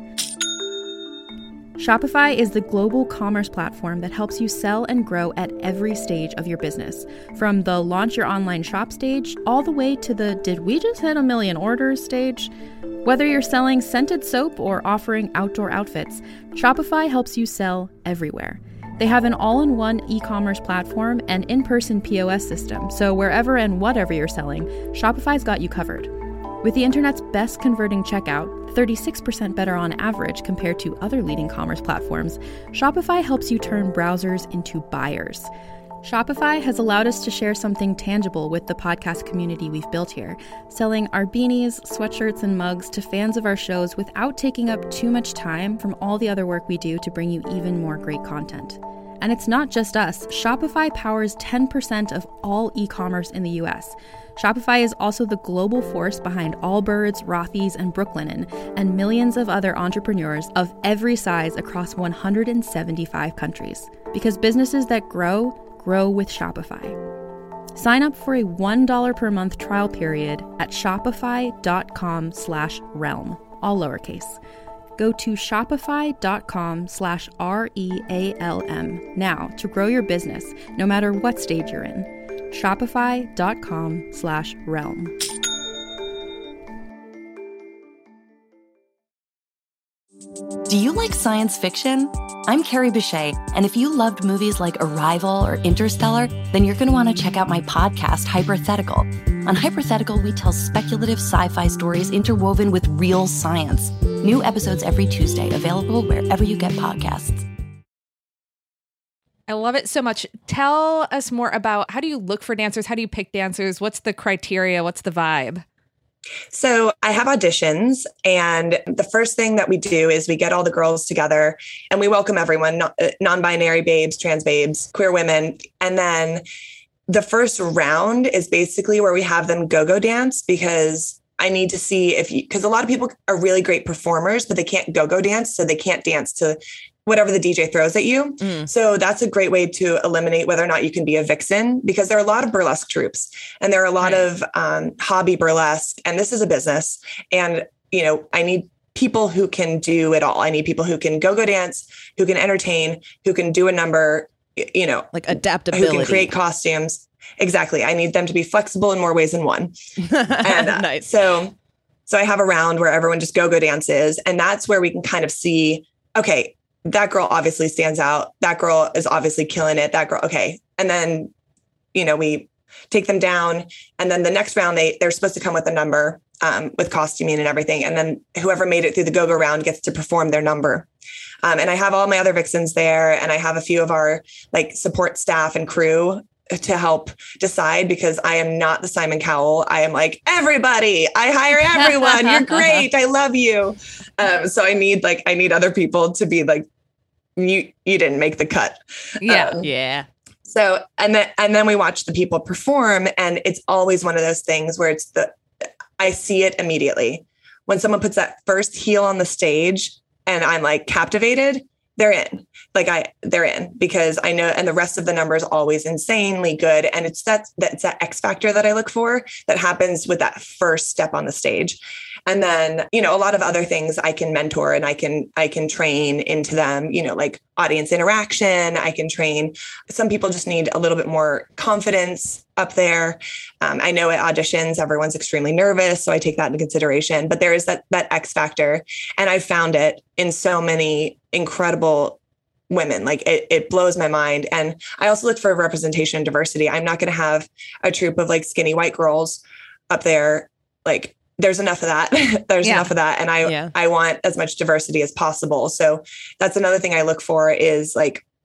Shopify is the global commerce platform that helps you sell and grow at every stage of your business, from the launch your online shop stage all the way to the did we just hit a million orders stage. Whether you're selling scented soap or offering outdoor outfits, Shopify helps you sell everywhere. They have an all-in-one e-commerce platform and in-person P O S system, so wherever and whatever you're selling, Shopify's got you covered. With the internet's best converting checkout, thirty-six percent better on average compared to other leading commerce platforms, Shopify helps you turn browsers into buyers. Shopify has allowed us to share something tangible with the podcast community we've built here, selling our beanies, sweatshirts, and mugs to fans of our shows without taking up too much time from all the other work we do to bring you even more great content. And it's not just us. Shopify powers ten percent of all e-commerce in the U S. Shopify is also the global force behind Allbirds, Rothy's, and Brooklinen, and millions of other entrepreneurs of every size across one hundred seventy-five countries. Because businesses that grow, grow with Shopify. Sign up for a one dollar per month trial period at shopify.com slash realm, all lowercase. Go to shopify.com slash R-E-A-L-M now to grow your business, no matter what stage you're in. Shopify.com slash realm. Do you like science fiction? I'm Carrie Bechet, and if you loved movies like Arrival or Interstellar, then you're going to want to check out my podcast, Hypothetical. On Hypothetical, we tell speculative sci-fi stories interwoven with real science. New episodes every Tuesday, available wherever you get podcasts. I love it so much. Tell us more about, how do you look for dancers? How do you pick dancers? What's the criteria? What's the vibe? So I have auditions, and the first thing that we do is we get all the girls together and we welcome everyone, non-binary babes, trans babes, queer women. And then the first round is basically where we have them go-go dance, because I need to see if you, because a lot of people are really great performers, but they can't go-go dance. So they can't dance to whatever the D J throws at you. Mm. So that's a great way to eliminate whether or not you can be a vixen, because there are a lot of burlesque troupes and there are a lot right. of um, hobby burlesque, and this is a business. And, you know, I need people who can do it all. I need people who can go-go dance, who can entertain, who can do a number, you know, like adaptability, who can create costumes. Exactly. I need them to be flexible in more ways than one. And uh, nice. So, so I have a round where everyone just go-go dances, and that's where we can kind of see, okay, that girl obviously stands out. That girl is obviously killing it. That girl. Okay. And then, you know, we take them down, and then the next round, they, they're supposed to come with a number um, with costuming and everything. And then whoever made it through the go-go round gets to perform their number. Um, and I have all my other vixens there, and I have a few of our like support staff and crew to help decide, because I am not the Simon Cowell. I am like, everybody, I hire everyone. You're great. I love you. Um, so I need like, I need other people to be like, you, you didn't make the cut. Yeah. Um, yeah. So, and then, and then we watch the people perform, and it's always one of those things where it's the, I see it immediately when someone puts that first heel on the stage and I'm like captivated, they're in. Like I, they're in, because I know, and the rest of the number is always insanely good. And it's that, that's that X factor that I look for that happens with that first step on the stage. And then, you know, a lot of other things I can mentor and I can, I can train into them, you know, like audience interaction. I can train. Some people just need a little bit more confidence up there. Um, I know at auditions, everyone's extremely nervous, so I take that into consideration, but there is that, that X factor. And I found it in so many incredible women. Like it, it blows my mind. And I also look for representation and diversity. I'm not going to have a troupe of like skinny white girls up there. Like there's enough of that. there's yeah. enough of that. And I, yeah. I want as much diversity as possible. So that's another thing I look for is like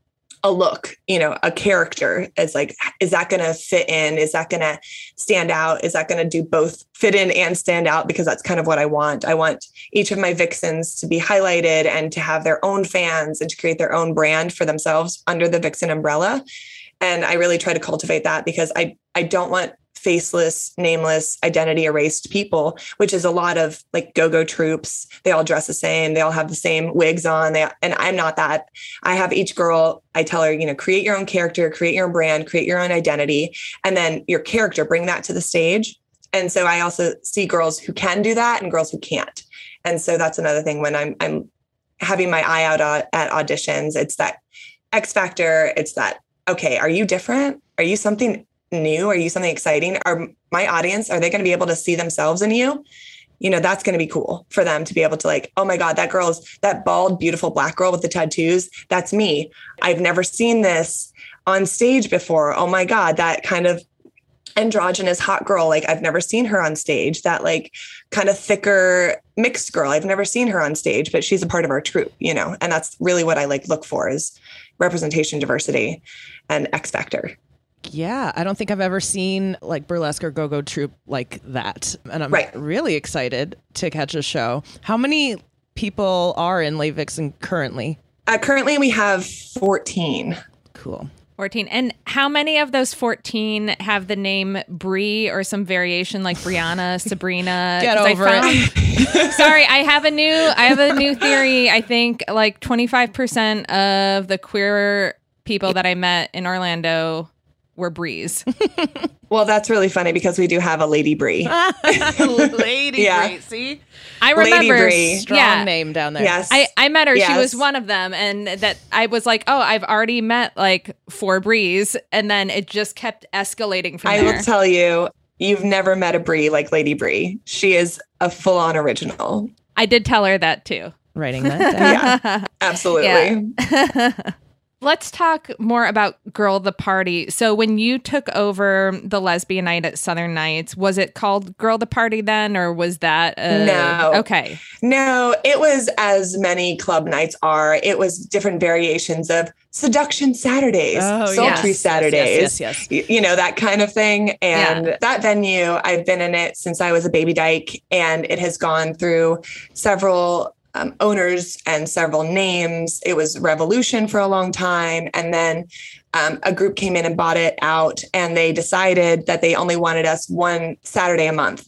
a look, you know, a character. It's like, is that going to fit in? Is that going to stand out? Is that going to do both fit in and stand out? Because that's kind of what I want. I want each of my vixens to be highlighted and to have their own fans and to create their own brand for themselves under the Vixen umbrella. And I really try to cultivate that because I, I don't want faceless, nameless, identity erased people, which is a lot of like go-go troops. They all dress the same. They all have the same wigs on. They, and I'm not that. I have each girl, I tell her, you know, create your own character, create your own brand, create your own identity, and then your character, bring that to the stage. And so I also see girls who can do that and girls who can't. And so that's another thing when I'm, I'm having my eye out at auditions, it's that X factor. It's that, okay, are you different? Are you something new? Are you something exciting? Are my audience, are they going to be able to see themselves in you? You know, that's going to be cool for them to be able to like, oh my God, that girl's that bald, beautiful black girl with the tattoos. That's me. I've never seen this on stage before. Oh my God, that kind of androgynous hot girl. Like I've never seen her on stage. That like kind of thicker mixed girl. I've never seen her on stage, but she's a part of our troupe, you know, and that's really what I like look for is representation, diversity, and X factor. Yeah, I don't think I've ever seen like burlesque or go-go troupe like that. And I'm right. really excited to catch a show. How many people are in Les Vixen currently? Uh, currently, we have fourteen. Cool. fourteen. And how many of those fourteen have the name Brie or some variation like Brianna, Sabrina? Get over I found, it. Sorry, I have a new I have a new theory. I think like twenty-five percent of the queer people that I met in Orlando were Brees. Well, that's really funny because we do have a Lady Brie. Lady yeah. Brie, see? I remember. Brie. Strong yeah. name down there. Yes. I, I met her. Yes. She was one of them. And that I was like, oh, I've already met like four Brees. And then it just kept escalating from I there. will tell you, you've never met a Brie like Lady Brie. She is a full-on original. I did tell her that too. Writing that down. Yeah, absolutely. Yeah. Let's talk more about Girl the Party. So when you took over the lesbian night at Southern Nights, was it called Girl the Party then, or was that uh, no? Okay, no, it was as many club nights are. It was different variations of Seduction Saturdays, oh, Sultry yes. Saturdays, yes, yes, yes. You, you know, that kind of thing. And Yeah. that venue, I've been in it since I was a baby dyke, and it has gone through several Um, owners and several names. It was Revolution for a long time. And then um, a group came in and bought it out, and they decided that they only wanted us one Saturday a month.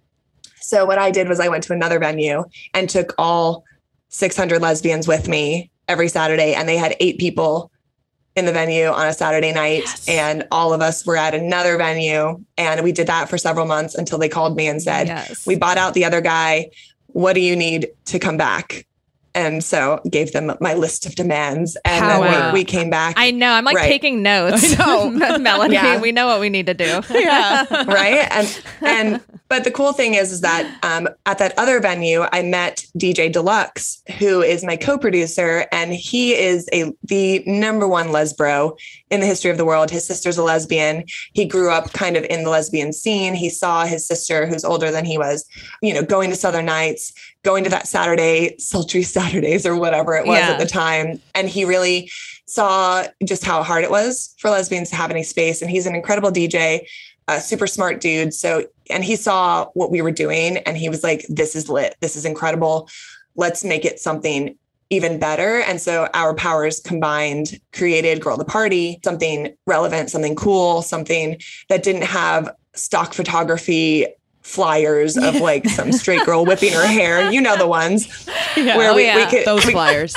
So what I did was I went to another venue and took all six hundred lesbians with me every Saturday. And they had eight people in the venue on a Saturday night. Yes. And all of us were at another venue. And we did that for several months until they called me and said, Yes. we bought out the other guy. What do you need to come back? And so gave them my list of demands, and Power. then we, we came back. I know. I'm like Right. taking notes. I Melanie, Yeah. we know what we need to do. Yeah. right. And, and, but the cool thing is, is that um, at that other venue, I met D J Deluxe, who is my co-producer, and he is a, the number one lesbro in the history of the world. His sister's a lesbian. He grew up kind of in the lesbian scene. He saw his sister, who's older than he was, you know, going to Southern Nights, going to that Saturday, Sultry Saturdays or whatever it was Yeah. at the time. And he really saw just how hard it was for lesbians to have any space. And he's an incredible D J, a super smart dude. So, and he saw what we were doing and he was like, this is lit. This is incredible. Let's make it something even better. And so our powers combined created Girl the Party, something relevant, something cool, something that didn't have stock photography flyers of like some straight girl whipping her hair. You know the ones Yeah. where Oh, we, yeah. we could, Those we- flyers.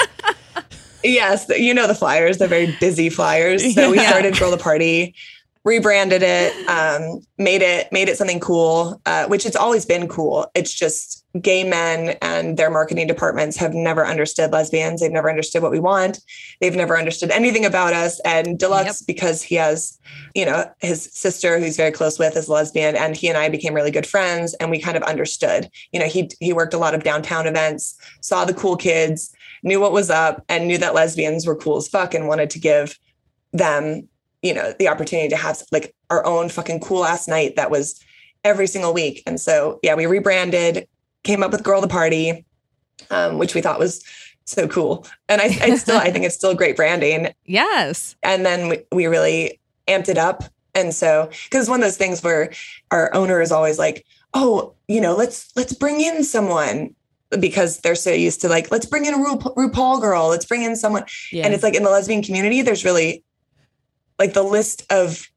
yes, you know the flyers, the very busy flyers. So we Yeah. started Girl the Party, rebranded it, um, made it made it something cool, uh, which it's always been cool. It's just gay men and their marketing departments have never understood lesbians. They've never understood what we want. They've never understood anything about us. And Deluxe, Yep. because he has, you know, his sister who's very close with is lesbian, and he and I became really good friends, and we kind of understood. You know, he he worked a lot of downtown events, saw the cool kids, knew what was up, and knew that lesbians were cool as fuck and wanted to give them, you know, the opportunity to have like our own fucking cool ass night that was every single week. And so, yeah, we rebranded, came up with Girl the Party, um, which we thought was so cool. And I, I still, I think it's still great branding. Yes. And then we, we really amped it up. And so, cause it's one of those things where our owner is always like, oh, you know, let's, let's bring in someone, because they're so used to like, let's bring in a Ru- RuPaul girl. Let's bring in someone. Yeah. And it's like in the lesbian community, there's really like the list of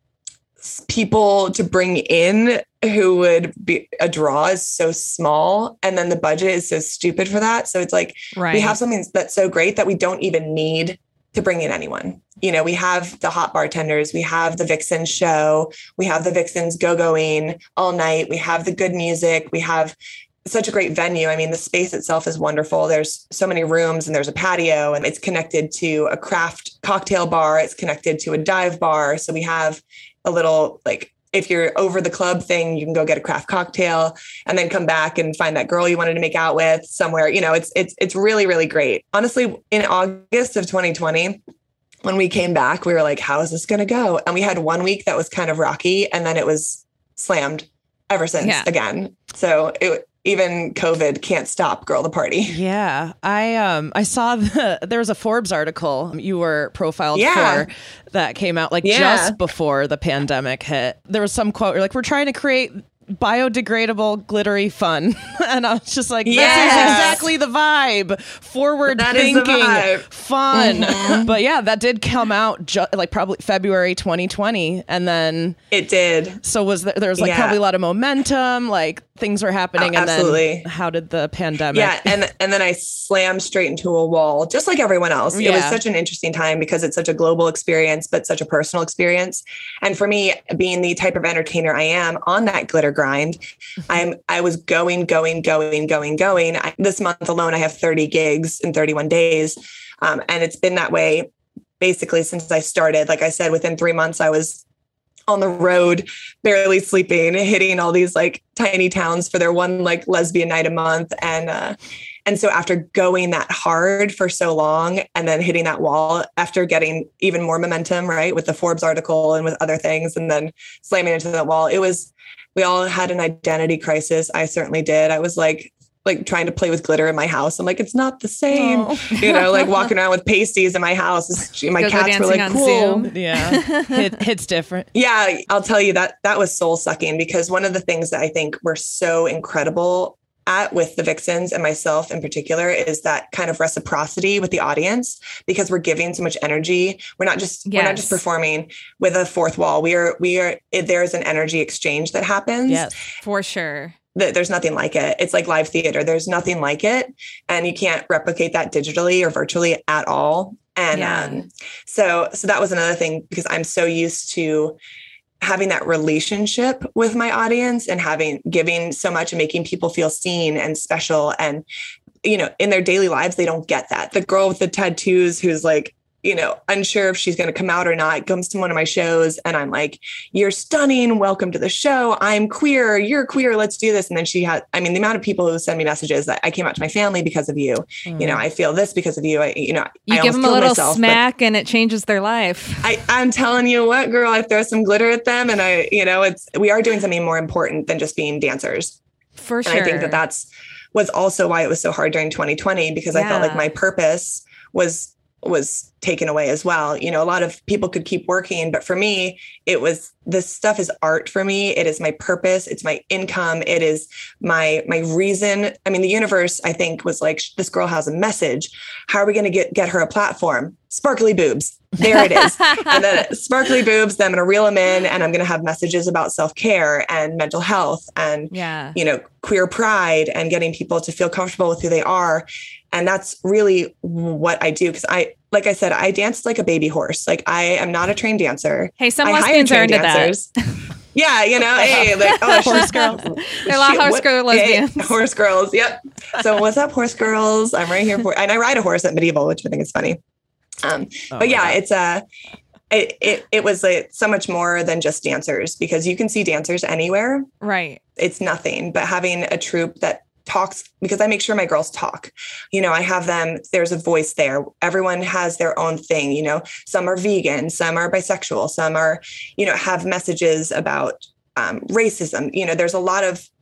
people to bring in who would be a draw is so small. And then the budget is so stupid for that. So it's like, right. we have something that's so great that we don't even need to bring in anyone. You know, we have the hot bartenders, we have the Vixens show, we have the Vixens go-going all night. We have the good music. We have such a great venue. I mean, the space itself is wonderful. There's so many rooms and there's a patio, and it's connected to a craft cocktail bar. It's connected to a dive bar. So we have a little, like, if you're over the club thing, you can go get a craft cocktail and then come back and find that girl you wanted to make out with somewhere. You know, it's, it's, it's really, really great. Honestly, in August of twenty twenty, when we came back, we were like, how is this going to go? And we had one week that was kind of rocky, and then it was slammed ever since yeah. again. So it, even COVID can't stop Girl the Party. Yeah. I um I saw the there was a Forbes article you were profiled yeah. for that came out like yeah. just before the pandemic hit. There was some quote, like, we're trying to create biodegradable, glittery fun. And I was just like, yes. that's exactly the vibe. Forward that thinking, vibe. fun. Mm-hmm. But yeah, that did come out ju- like probably February twenty twenty. And then it did. So was there, there was like yeah. probably a lot of momentum, like things were happening. Oh, and absolutely. then how did the pandemic? Yeah. And, and then I slammed straight into a wall, just like everyone else. Yeah. It was such an interesting time because it's such a global experience, but such a personal experience. And for me, being the type of entertainer I am on that glitter grind, I'm, I was going, going, going, going, going. I, this month alone, I have thirty gigs in thirty-one days. Um, and it's been that way basically since I started. Like I said, within three months, I was on the road, barely sleeping, hitting all these like tiny towns for their one like lesbian night a month. And, uh, and so after going that hard for so long and then hitting that wall after getting even more momentum, right, with the Forbes article and with other things, and then slamming into that wall, it was, we all had an identity crisis. I certainly did. I was like, like trying to play with glitter in my house. I'm like, it's not the same, oh. you know, like walking around with pasties in my house. My go cats go were like, cool. Zoom. Yeah. It, it's different. Yeah. I'll tell you that that was soul sucking, because one of the things that I think we're so incredible at with the Vixens and myself in particular is that kind of reciprocity with the audience, because we're giving so much energy. We're not just, yes. we're not just performing with a fourth wall. We are, we are, there's an energy exchange that happens. Yes, for sure. There's nothing like it. It's like live theater. There's nothing like it. And you can't replicate that digitally or virtually at all. And yeah. um, so, so that was another thing, because I'm so used to having that relationship with my audience and having, giving so much and making people feel seen and special. And, you know, in their daily lives, they don't get that. The girl with the tattoos who's like, you know, unsure if she's going to come out or not, comes to one of my shows and I'm like, you're stunning. Welcome to the show. I'm queer. You're queer. Let's do this. And then she had, I mean, the amount of people who send me messages that I came out to my family because of you. Mm. You know, I feel this because of you. I, you know, you I give them a little myself, smack and it changes their life. I, I'm telling you what, girl, I throw some glitter at them and I, you know, it's, we are doing something more important than just being dancers. For sure. And I think that that's was also why it was so hard during twenty twenty, because yeah. I felt like my purpose was was taken away as well. You know, a lot of people could keep working, but for me, it was, this stuff is art for me. It is my purpose. It's my income. It is my, my reason. I mean, the universe, I think, was like, this girl has a message. How are we going to get, get her a platform? Sparkly boobs. There it is. And then sparkly boobs, then I'm going to reel them in and I'm going to have messages about self-care and mental health and, yeah. you know, queer pride and getting people to feel comfortable with who they are. And that's really what I do. Cause I, like I said, I dance like a baby horse. Like I am not a trained dancer. Hey, some I lesbians are into dancers. that. Yeah. You know, hey, like, oh, horse girls. They're a lot of horse girl lesbians. Hey, horse girls. Yep. So what's up, horse girls? I'm right here for, and I ride a horse at Medieval, which I think is funny. Um, oh, but yeah, it's a, uh, it, it, it was like so much more than just dancers, because you can see dancers anywhere. Right. It's nothing, but having a troupe that talks, because I make sure my girls talk, you know, I have them, there's a voice there. Everyone has their own thing, you know, some are vegan, some are bisexual, some are, you know, have messages about um, racism. You know, there's a lot of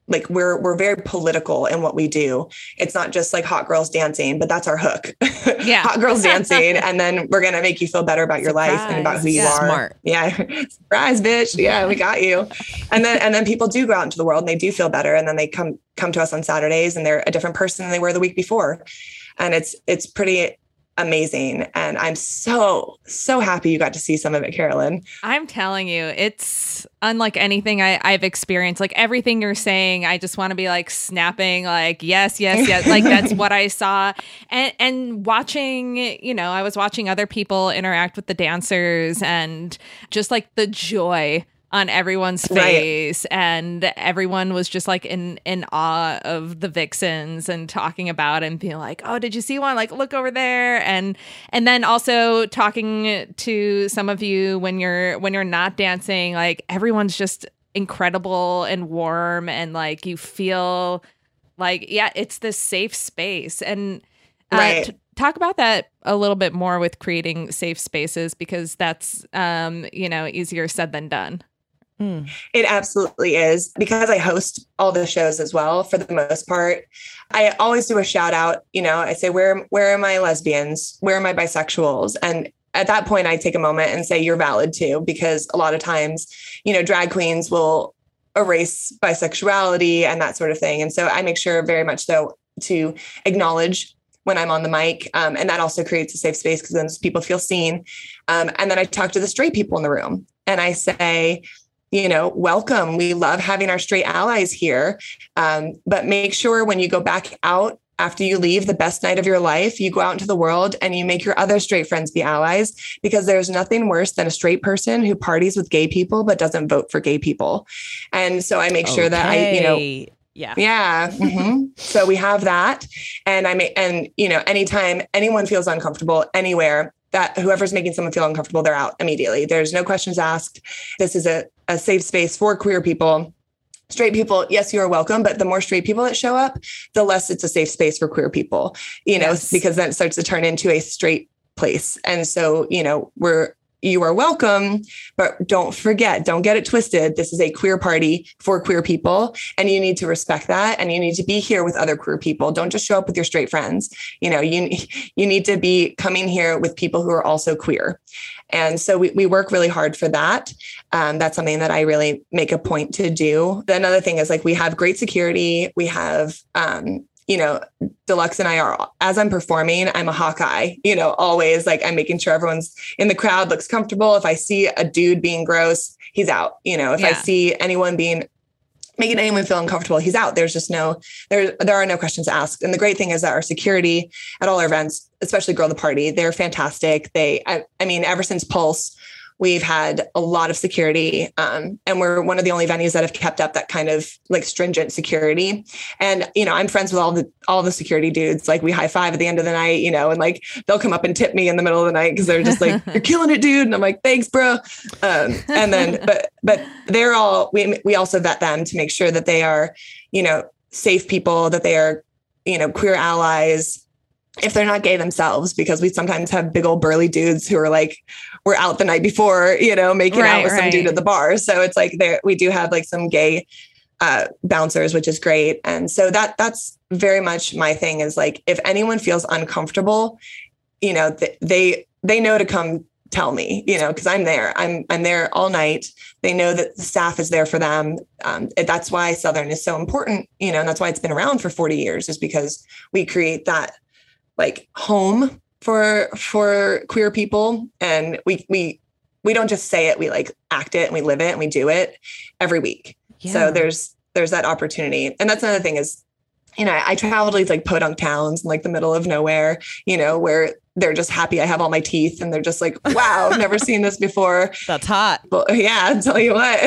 like we're we're very political in what we do. It's not just like hot girls dancing, but that's our hook. Yeah. Hot girls dancing. And then we're going to make you feel better about your Surprise. life and about who you Yeah. are. Smart. Yeah. Surprise, bitch. Yeah, we got you. And then and then people do go out into the world and they do feel better. And then they come come to us on Saturdays and they're a different person than they were the week before. And it's it's pretty amazing. And I'm so, so happy you got to see some of it, Carolyn. I'm telling you, it's unlike anything I, I've experienced. Like everything you're saying, I just want to be like snapping, like, yes, yes, yes. Like that's what I saw. And and watching, you know, I was watching other people interact with the dancers and just like the joy on everyone's face, right. And everyone was just like in in awe of the vixens and talking about it and being like, oh, did you see one? Like, look over there. And and then also talking to some of you when you're when you're not dancing, like everyone's just incredible and warm and like you feel like, yeah, it's this safe space. And uh, right. t- talk about that a little bit more with creating safe spaces, because that's um, you know, easier said than done. Mm. It absolutely is, because I host all the shows as well. For the most part, I always do a shout out. You know, I say, where, where are my lesbians? Where are my bisexuals? And at that point, I take a moment and say, you're valid too, because a lot of times, you know, drag queens will erase bisexuality and that sort of thing. And so I make sure very much so to acknowledge when I'm on the mic. Um, and that also creates a safe space because then people feel seen. Um, and then I talk to the straight people in the room and I say, you know, welcome. We love having our straight allies here. Um, but make sure when you go back out after you leave the best night of your life, you go out into the world and you make your other straight friends be allies, because there's nothing worse than a straight person who parties with gay people, but doesn't vote for gay people. And so I make sure okay. that I, you know, yeah. Yeah. Mm-hmm. So we have that. And I may, and, you know, anytime anyone feels uncomfortable anywhere, that whoever's making someone feel uncomfortable, they're out immediately. There's no questions asked. This is a, a safe space for queer people. Straight people, yes, you are welcome. But the more straight people that show up, the less it's a safe space for queer people, you know, yes. because then it starts to turn into a straight place. And so, you know, we're, you are welcome, but don't forget, don't get it twisted. This is a queer party for queer people, and you need to respect that. And you need to be here with other queer people. Don't just show up with your straight friends. You know, you, you need to be coming here with people who are also queer. And so we, we work really hard for that. Um, that's something that I really make a point to do. Another thing is like, we have great security. We have, um, you know, Deluxe and I are, as I'm performing, I'm a Hawkeye, you know, always like I'm making sure everyone's in the crowd looks comfortable. If I see a dude being gross, he's out. You know, if yeah. I see anyone being, making anyone feel uncomfortable, he's out. There's just no, there, there are no questions asked. And the great thing is that our security at all our events, especially Girl the Party, they're fantastic. They, I, I mean, ever since Pulse, we've had a lot of security, um, and we're one of the only venues that have kept up that kind of like stringent security. And, you know, I'm friends with all the, all the security dudes. Like we high five at the end of the night, you know, and like, they'll come up and tip me in the middle of the night, 'cause they're just like, you're killing it, dude. And I'm like, thanks, bro. Um, and then, but, but they're all, we, we also vet them to make sure that they are, you know, safe people, that they are, you know, queer allies, if they're not gay themselves, because we sometimes have big old burly dudes who are like, we're out the night before, you know, making right, out with right. some dude at the bar. So it's like there, we do have like some gay uh, bouncers, which is great. And so that that's very much my thing, is like, if anyone feels uncomfortable, you know, th- they, they know to come tell me, you know, cause I'm there, I'm, I'm there all night. They know that the staff is there for them. Um, that's why Southern is so important, you know, and that's why it's been around for forty years, is because we create that like home for for queer people, and we we we don't just say it, we like act it and we live it and we do it every week. Yeah. So there's there's that opportunity. And that's another thing is, you know, I, I travel to these like podunk towns in like the middle of nowhere, you know, where they're just happy I have all my teeth, and they're just like, wow, I've never seen this before. That's hot. Well, yeah, I'll tell you what.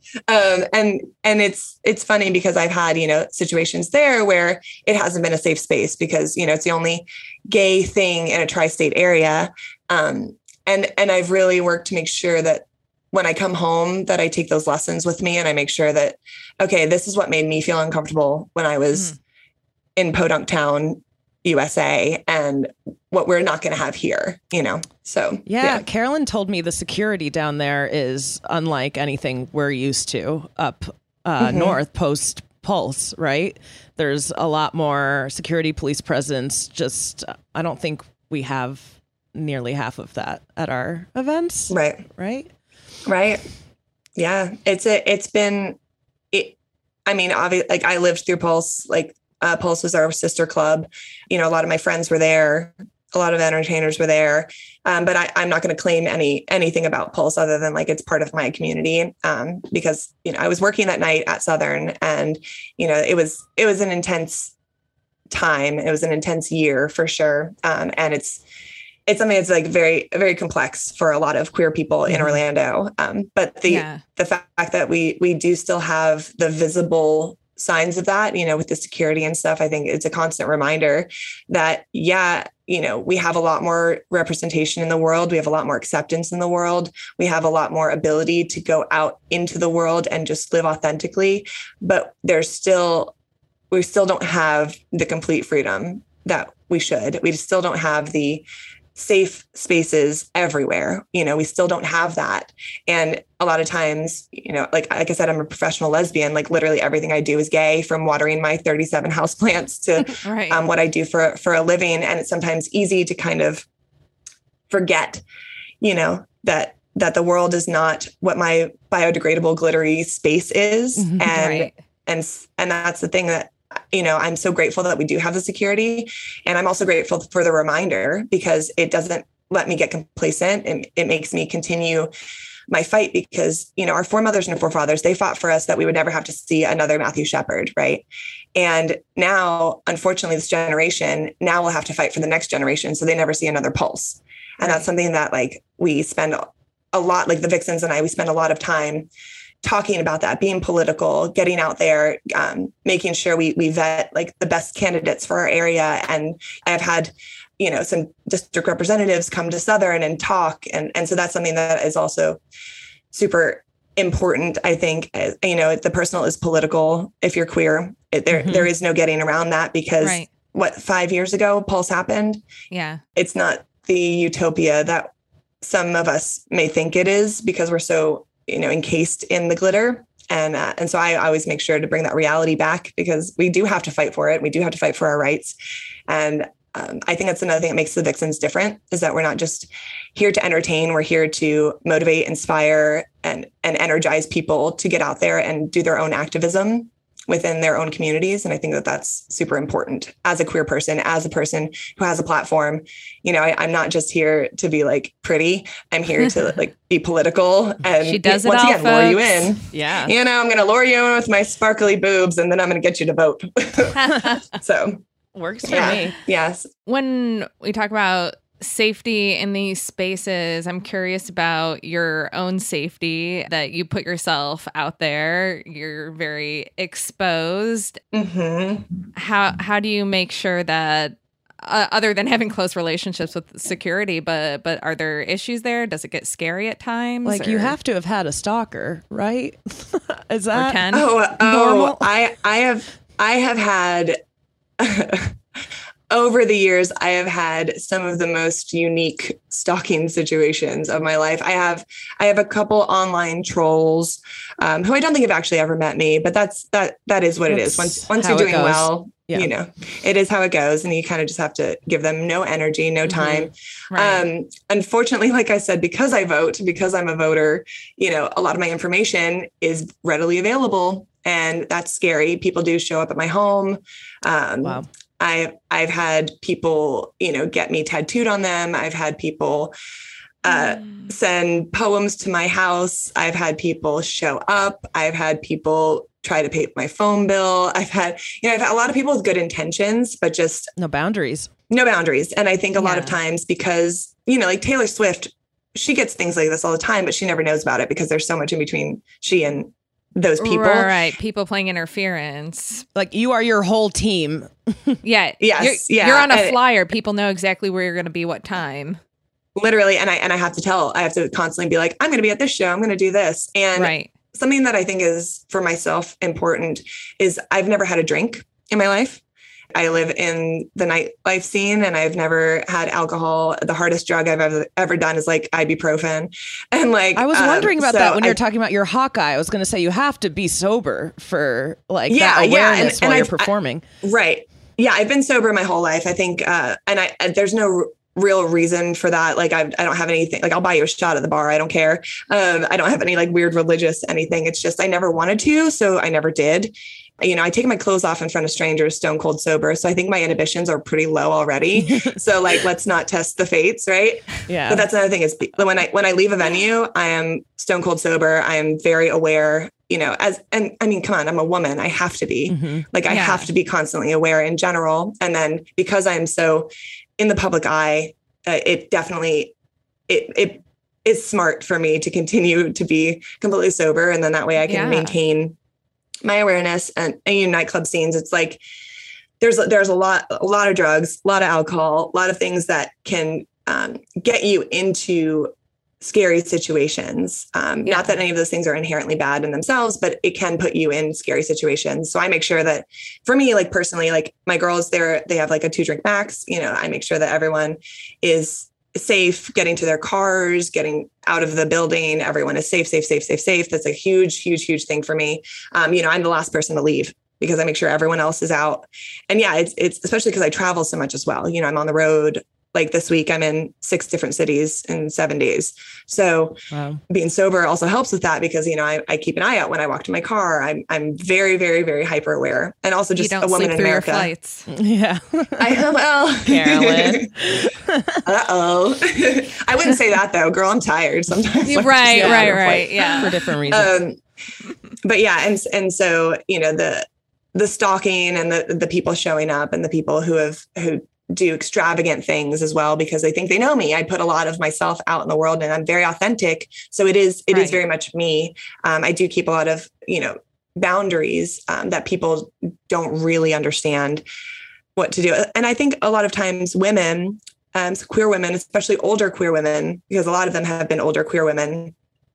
um, and and it's it's funny because I've had, you know, situations there where it hasn't been a safe space because, you know, it's the only gay thing in a tri-state area. Um, and and I've really worked to make sure that when I come home, that I take those lessons with me, and I make sure that, okay, this is what made me feel uncomfortable when I was mm. in Podunk Town, U S A, and what we're not going to have here, you know? So, yeah, yeah. Carolyn told me the security down there is unlike anything we're used to up uh, mm-hmm. north post Pulse, right? There's a lot more security police presence. Just, I don't think we have nearly half of that at our events. Right. Right. Right. Yeah. It's a, it's been, it, I mean, obviously, like I lived through Pulse, like uh, Pulse was our sister club. You know, a lot of my friends were there. A lot of entertainers were there. Um, but I, I'm not going to claim any, anything about Pulse other than like, it's part of my community. Um, because, you know, I was working that night at Southern and, you know, it was, it was an intense time. It was an intense year for sure. Um, and it's, it's something that's like very, very complex for a lot of queer people in Orlando. Um, but the, yeah. the fact that we, we do still have the visible signs of that, you know, with the security and stuff, I think it's a constant reminder that, yeah, you know, we have a lot more representation in the world. We have a lot more acceptance in the world. We have a lot more ability to go out into the world and just live authentically. But there's still, we still don't have the complete freedom that we should. We still don't have the safe spaces everywhere. You know, we still don't have that. And a lot of times, you know, like, like I said, I'm a professional lesbian, like literally everything I do is gay, from watering my thirty-seven houseplants to right. um, what I do for, for a living. And it's sometimes easy to kind of forget, you know, that, that the world is not what my biodegradable glittery space is. And, right. and, and that's the thing that, you know, I'm so grateful that we do have the security. And I'm also grateful for the reminder because it doesn't let me get complacent. And it makes me continue my fight because, you know, our foremothers and forefathers, they fought for us that we would never have to see another Matthew Shepard. Right. And now, unfortunately, this generation, now we'll have to fight for the next generation. So they never see another Pulse. And right. that's something that like we spend a lot, like the Vixens and I, we spend a lot of time talking about that, being political, getting out there, um, making sure we we vet like the best candidates for our area. And I've had, you know, some district representatives come to Southern and talk. And, and so that's something that is also super important. I think, as, you know, the personal is political. If you're queer, it, there, mm-hmm. there is no getting around that because right. what, five years ago, Pulse happened. Yeah. It's not the utopia that some of us may think it is because we're so, you know, encased in the glitter. And, uh, and so I always make sure to bring that reality back because we do have to fight for it. We do have to fight for our rights. And um, I think that's another thing that makes the Vixens different is that we're not just here to entertain. We're here to motivate, inspire, and, and energize people to get out there and do their own activism within their own communities. And I think that that's super important as a queer person, as a person who has a platform. You know, I, I'm not just here to be like pretty. I'm here to like be political and she does once it all, again, folks. lure you in. Yeah. You know, I'm going to lure you in with my sparkly boobs and then I'm going to get you to vote. So works for yeah. me. Yes. When we talk about safety in these spaces, I'm curious about your own safety, that you put yourself out there. You're very exposed. Mm-hmm. How how do you make sure that, uh, other than having close relationships with security, but but are there issues there? Does it get scary at times? Like or? You have to have had a stalker, right? Is that or ten? Oh, normal? oh, I I have I have had. Over the years, I have had some of the most unique stalking situations of my life. I have, I have a couple online trolls um, who I don't think have actually ever met me, but that's that. That is what that's it is. Once once you're doing well, yeah. you know, it is how it goes, and you kind of just have to give them no energy, no time. Mm-hmm. Right. Um, unfortunately, like I said, because I vote, because I'm a voter, you know, a lot of my information is readily available, and that's scary. People do show up at my home. Um, wow. I, I've had people, you know, get me tattooed on them. I've had people uh, mm. send poems to my house. I've had people show up. I've had people try to pay my phone bill. I've had, you know, I've had a lot of people with good intentions, but just no boundaries, no boundaries. And I think a yeah. lot of times because, you know, like Taylor Swift, she gets things like this all the time, but she never knows about it because there's so much in between she and those people. Right. People playing interference. Like you are your whole team. Yeah. Yes. You're, yeah. You're on a and, flyer. People know exactly where you're going to be, what time. Literally. And I, and I have to tell, I have to constantly be like, I'm going to be at this show. I'm going to do this. And right. something that I think is for myself important is I've never had a drink in my life. I live in the nightlife scene and I've never had alcohol. The hardest drug I've ever, ever done is like ibuprofen. And like, I was wondering um, about so that when I, you're talking about your Hawkeye. I was going to say you have to be sober for like Yeah, that yeah, awareness and- while and you're I've- I- performing. right. Yeah. I've been sober my whole life. I think, uh, and I, and there's no r- real reason for that. Like I, I don't have anything, like I'll buy you a shot at the bar. I don't care. Um, I don't have any like weird religious anything. It's just, I never wanted to. So I never did. You know, I take my clothes off in front of strangers, stone cold sober. So I think my inhibitions are pretty low already. So like, let's not test the fates. Right. Yeah. But that's another thing is when I, when I leave a venue, I am stone cold sober. I am very aware, you know, as, and I mean, come on, I'm a woman. I have to be Mm-hmm. like, I Yeah. have to be constantly aware in general. And then because I'm so in the public eye, uh, it definitely, it, it is smart for me to continue to be completely sober. And then that way I can Yeah. maintain my awareness. And, and you know, nightclub scenes, it's like, there's, there's a lot, a lot of drugs, a lot of alcohol, a lot of things that can um, get you into scary situations. Um, Yeah. Not that any of those things are inherently bad in themselves, but it can put you in scary situations. So I make sure that for me, like personally, like my girls, they're, they have like a two drink max, you know, I make sure that everyone is safe, getting to their cars, getting out of the building. Everyone is safe, safe, safe, safe, safe. That's a huge, huge, huge thing for me. Um, you know, I'm the last person to leave because I make sure everyone else is out. And yeah, it's, it's especially because I travel so much as well. You know, I'm on the road. Like this week, I'm in six different cities in seven days. So Wow. being sober also helps with that because, you know, I, I keep an eye out when I walk to my car. I'm, I'm very, very, very hyper aware. And also You just don't a woman sleep in through America. your flights. Yeah. I am, well, Carolyn. uh-oh. I wouldn't say that though, girl, I'm tired sometimes. Like, Right, just right, out of right. flight. Yeah. For different reasons. Um, but yeah, and and so you know the the stalking and the the people showing up and the people who have who do extravagant things as well because they think they know me. I put a lot of myself out in the world and I'm very authentic. So it is it Right. is very much me. Um, I do keep a lot of you know boundaries um, that people don't really understand what to do. And I think a lot of times women, um, so queer women, especially older queer women, because a lot of them have been older queer women.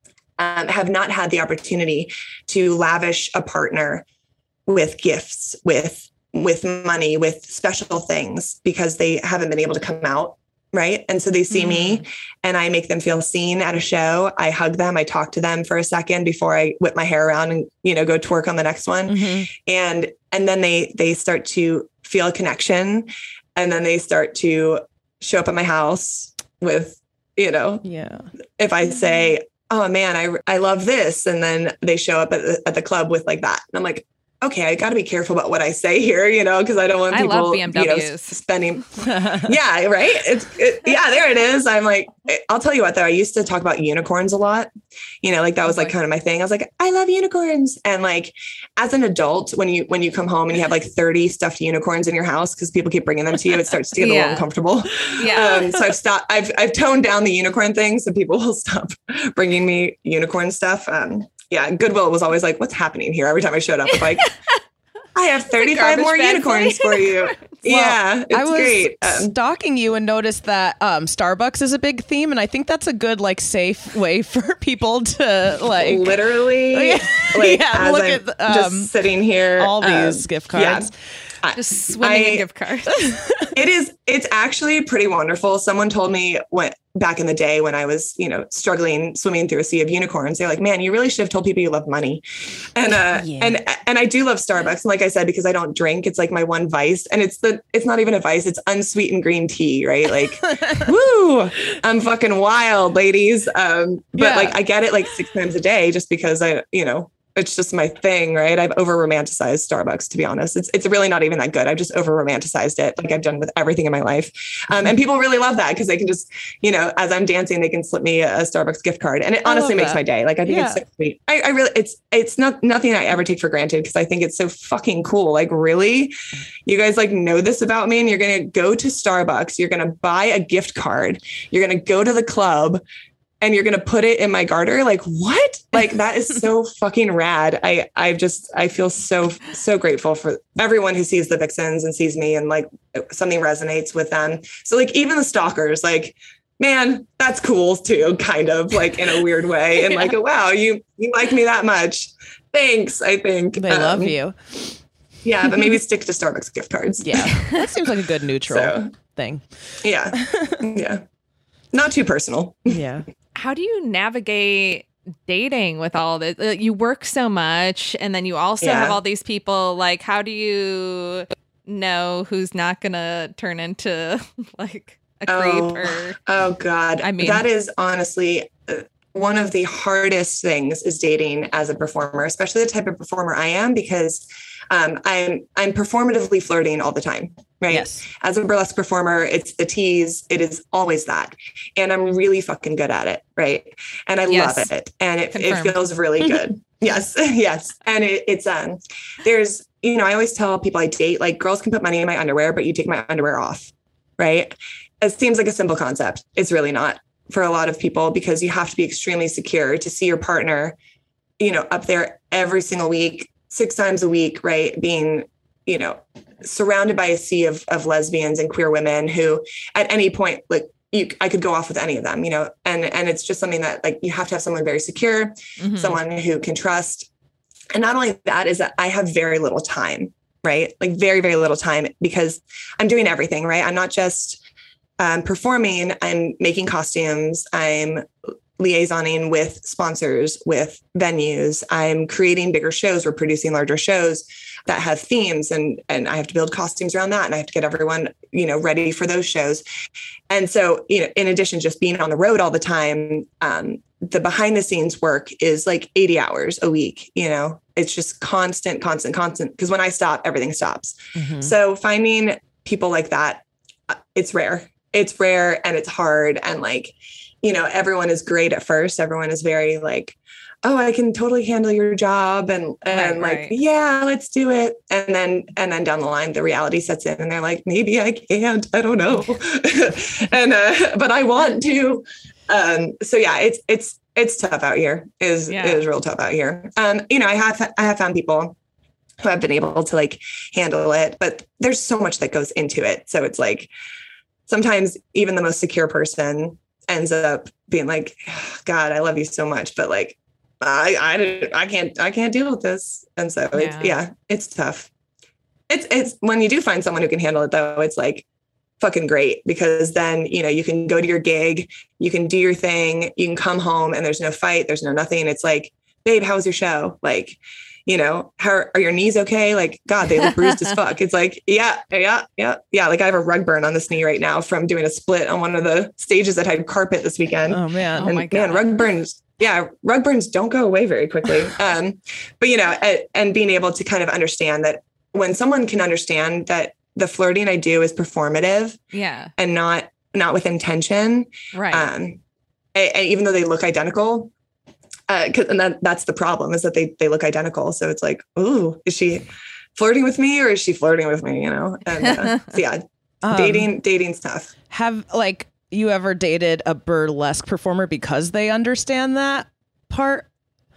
Um, have not had the opportunity to lavish a partner with gifts, with with money, with special things because they haven't been able to come out. Right. And so they see mm. me and I make them feel seen at a show. I hug them. I talk to them for a second before I whip my hair around and, you know, go twerk on the next one. Mm-hmm. And and then they they start to feel a connection. And then they start to show up at my house with, you know, yeah. if I say, oh man, I, I love this. And then they show up at the, at the club with like that. And I'm like, okay, I got to be careful about what I say here, you know, because I don't want I people love B M Ws. You know, spending. Yeah, right. It's it, yeah, there it is. I'm like, I'll tell you what, though, I used to talk about unicorns a lot. You know, like that was like kind of my thing. I was like, I love unicorns. And like as an adult, when you when you come home and you have like thirty stuffed unicorns in your house because people keep bringing them to you, it starts to get yeah. a little uncomfortable. Yeah. Um, so I've stopped. I've I've toned down the unicorn thing so people will stop bringing me unicorn stuff. Um, yeah, Goodwill was always like, what's happening here? Every time I showed up, it's like, I have thirty-five more unicorns for you. Well, yeah, it's I was great. Um, stalking you and noticed that um, Starbucks is a big theme, and I think that's a good, like, safe way for people to like literally, yeah, like, yeah, as look I'm at um, just sitting here, all these um, gift cards. Yeah. Just swimming I, in gift cards. It is. It's actually pretty wonderful. Someone told me what back in the day when I was, you know, struggling swimming through a sea of unicorns. They're like, "Man, you really should have told people you love money." And uh, yeah. and and I do love Starbucks. And like I said, because I don't drink, it's like my one vice. And it's the it's not even a vice. It's unsweetened green tea, right? Like, woo! I'm fucking wild, ladies. Um, but yeah. like I get it like six times a day just because I, you know. It's just my thing, right? I've over romanticized Starbucks, to be honest. It's it's really not even that good. I've just over romanticized it, like I've done with everything in my life. Um, and people really love that because they can just, you know, as I'm dancing, they can slip me a Starbucks gift card, and it honestly makes my day. Like I think yeah. it's so sweet. I, I really, it's it's not nothing I ever take for granted because I think it's so fucking cool. Like really, you guys like know this about me, and you're gonna go to Starbucks, you're gonna buy a gift card, you're gonna go to the club. And you're going to put it in my garter. Like what? Like that is so fucking rad. I, I just, I feel so, so grateful for everyone who sees the Vixens and sees me and like something resonates with them. So like even the stalkers, like, man, that's cool too, kind of like in a weird way. And yeah. like, oh, wow, you, you like me that much. Thanks. I think they um, love you. Yeah, but maybe stick to Starbucks gift cards. Yeah, that seems like a good neutral So, thing. Yeah, yeah, not too personal. Yeah. How do you navigate dating with all this? Uh, You work so much, and then you also Yeah. have all these people. Like, how do you know who's not gonna turn into like a creep? Oh, Or oh God, I mean- that is honestly uh, one of the hardest things is dating as a performer, especially the type of performer I am, because um, I'm I'm performatively flirting all the time, right? Yes. As a burlesque performer, it's the tease. It is always that, and I'm really fucking good at it, right? And I Yes. love it, and it, it Confirmed. feels really good. Yes, yes, and it, it's um, there's you know I always tell people I date, like, girls can put money in my underwear, but you take my underwear off, right? It seems like a simple concept. It's really not for a lot of people, because you have to be extremely secure to see your partner, you know, up there every single week, six times a week, right? Being, you know, surrounded by a sea of, of lesbians and queer women who at any point, like, you, I could go off with any of them, you know, and, and it's just something that, like, you have to have someone very secure, Mhm. someone who can trust. And not only that, is that I have very little time, right? Like very, very little time, because I'm doing everything, right? I'm not just um, performing, I'm making costumes, I'm liaisoning with sponsors, with venues, I'm creating bigger shows, we're producing larger shows that have themes, and, and I have to build costumes around that. And I have to get everyone, you know, ready for those shows. And so, you know, in addition to just being on the road all the time, um, the behind the scenes work is like eighty hours a week, you know, it's just constant, constant, constant. Because when I stop, everything stops. Mhm. So finding people like that, uh, it's rare. It's rare and it's hard. And like, you know, everyone is great at first. Everyone is very like, oh, I can totally handle your job. And, and Right, like, right. yeah, let's do it. And then, and then down the line, the reality sets in and they're like, maybe I can't, I don't know. and, uh, but I want to. Um, so yeah, it's, it's, it's tough out here. It is, Yeah. it is real tough out here. Um, you know, I have, I have found people who have been able to like handle it, but there's so much that goes into it. So it's like, sometimes even the most secure person ends up being like, God, I love you so much, but like, I, I, didn't- I can't, I can't deal with this. And so Yeah. it's, yeah, it's tough. It's, it's when you do find someone who can handle it though, it's like fucking great, because then, you know, you can go to your gig, you can do your thing, you can come home and there's no fight, there's no nothing. It's like, babe, how was your show? Like, you know, how are your knees okay? Like, God, they look bruised as fuck. It's like, yeah, yeah, yeah, yeah. Like I have a rug burn on this knee right now from doing a split on one of the stages that had carpet this weekend. Oh man. Oh and my man, God. rug burns. Yeah, rug burns don't go away very quickly. Um, but you know, and, and being able to kind of understand that when someone can understand that the flirting I do is performative Yeah. and not not with intention, Right. um, and, and even though they look identical, uh, 'cause- and that that's the problem, is that they they look identical. So it's like, ooh, is she flirting with me or is she flirting with me? You know, and uh, so yeah, Um, dating dating's tough. Have like you ever dated a burlesque performer because they understand that part?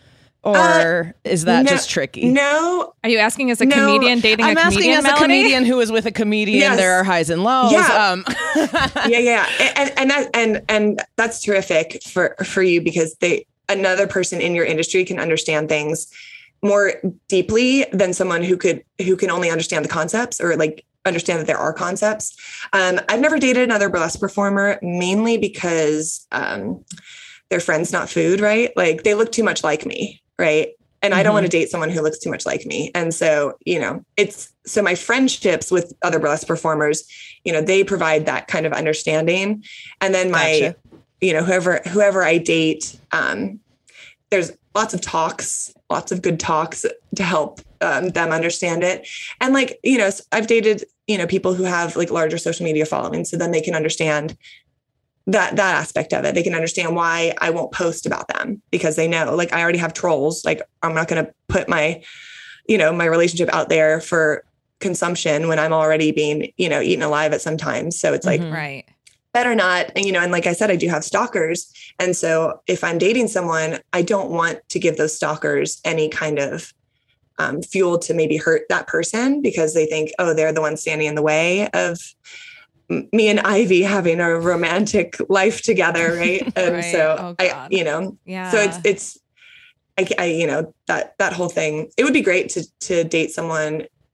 Or is that no- just tricky? No, Are you asking as a No, comedian dating I'm a asking comedian, as Melanie? a comedian who is with a comedian. Yes. There are highs and lows. Yeah. Um, yeah, yeah, and and that and and that's terrific for for you, because they another person in your industry can understand things more deeply than someone who could who can only understand the concepts, or like understand that there are concepts. Um, I've never dated another burlesque performer, mainly because um, their friend's not food, right? Like they look too much like me, right? And I don't Mhm. want to date someone who looks too much like me. And so, you know, it's so my friendships with other burlesque performers, you know, they provide that kind of understanding. And then my, Gotcha. you know, whoever whoever I date, um, there's lots of talks, lots of good talks to help um, them understand it. And like, you know, I've dated, you know, people who have like larger social media followings, so then they can understand that that aspect of it. They can understand why I won't post about them, because they know, like, I already have trolls. Like, I'm not going to put my, you know, my relationship out there for consumption when I'm already being, you know, eaten alive at some times. So it's like, Mhm. Right. better not. And, you know, and like I said, I do have stalkers. And so if I'm dating someone, I don't want to give those stalkers any kind of um, fuel to maybe hurt that person, because they think, oh, they're the ones standing in the way of m- me and Ivy having a romantic life together. Right. And Right. so Oh, I, God. you know, Yeah. so it's, it's, I, I, you know, that, that whole thing, it would be great to, to date someone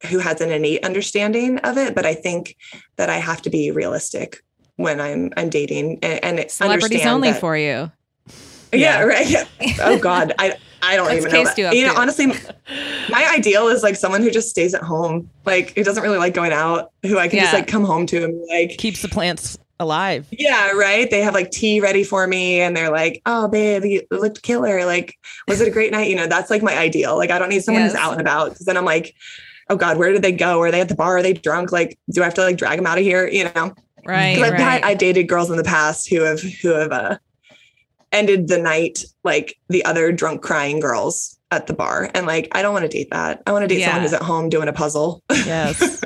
who has an innate understanding of it, but I think that I have to be realistic when I'm I'm dating and, and celebrities only that, for you. Yeah, yeah. right. Yeah. Oh God, I I don't even know. That. You know, honestly, my ideal is like someone who just stays at home, like who doesn't really like going out, who I can yeah. just like come home to and like keeps the plants alive. Yeah, right. They have like tea ready for me, and they're like, "Oh, babe, you looked killer. Like, was it a great night?" You know, that's like my ideal. Like, I don't need someone yes. who's out and about, because then I'm like, "Oh God, where did they go? Are they at the bar? Are they drunk? Like, do I have to like drag them out of here?" You know, right? I've, right. had, I've dated girls in the past who have who have uh, ended the night like the other drunk crying girls at the bar, and like, I don't want to date that. I want to date yeah. someone who's at home doing a puzzle. Yes.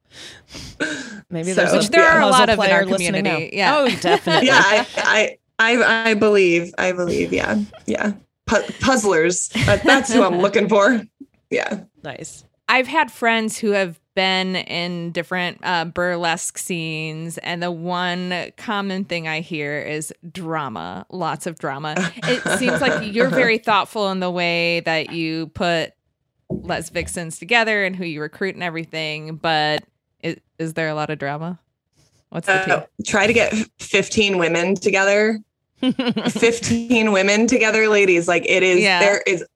Maybe so, there's which a there are a lot of in our community. Now. Yeah. Oh, definitely. yeah, I, I, I, I believe, I believe. Yeah, yeah. Pu- puzzlers. That, that's who I'm looking for. Yeah. Nice. I've had friends who have been in different uh, burlesque scenes, and the one common thing I hear is drama. Lots of drama. It seems like you're very thoughtful in the way that you put Les Vixens together and who you recruit and everything, but is, is there a lot of drama? What's the uh, try to get fifteen women together. fifteen women together, ladies. Like it is, yeah. there is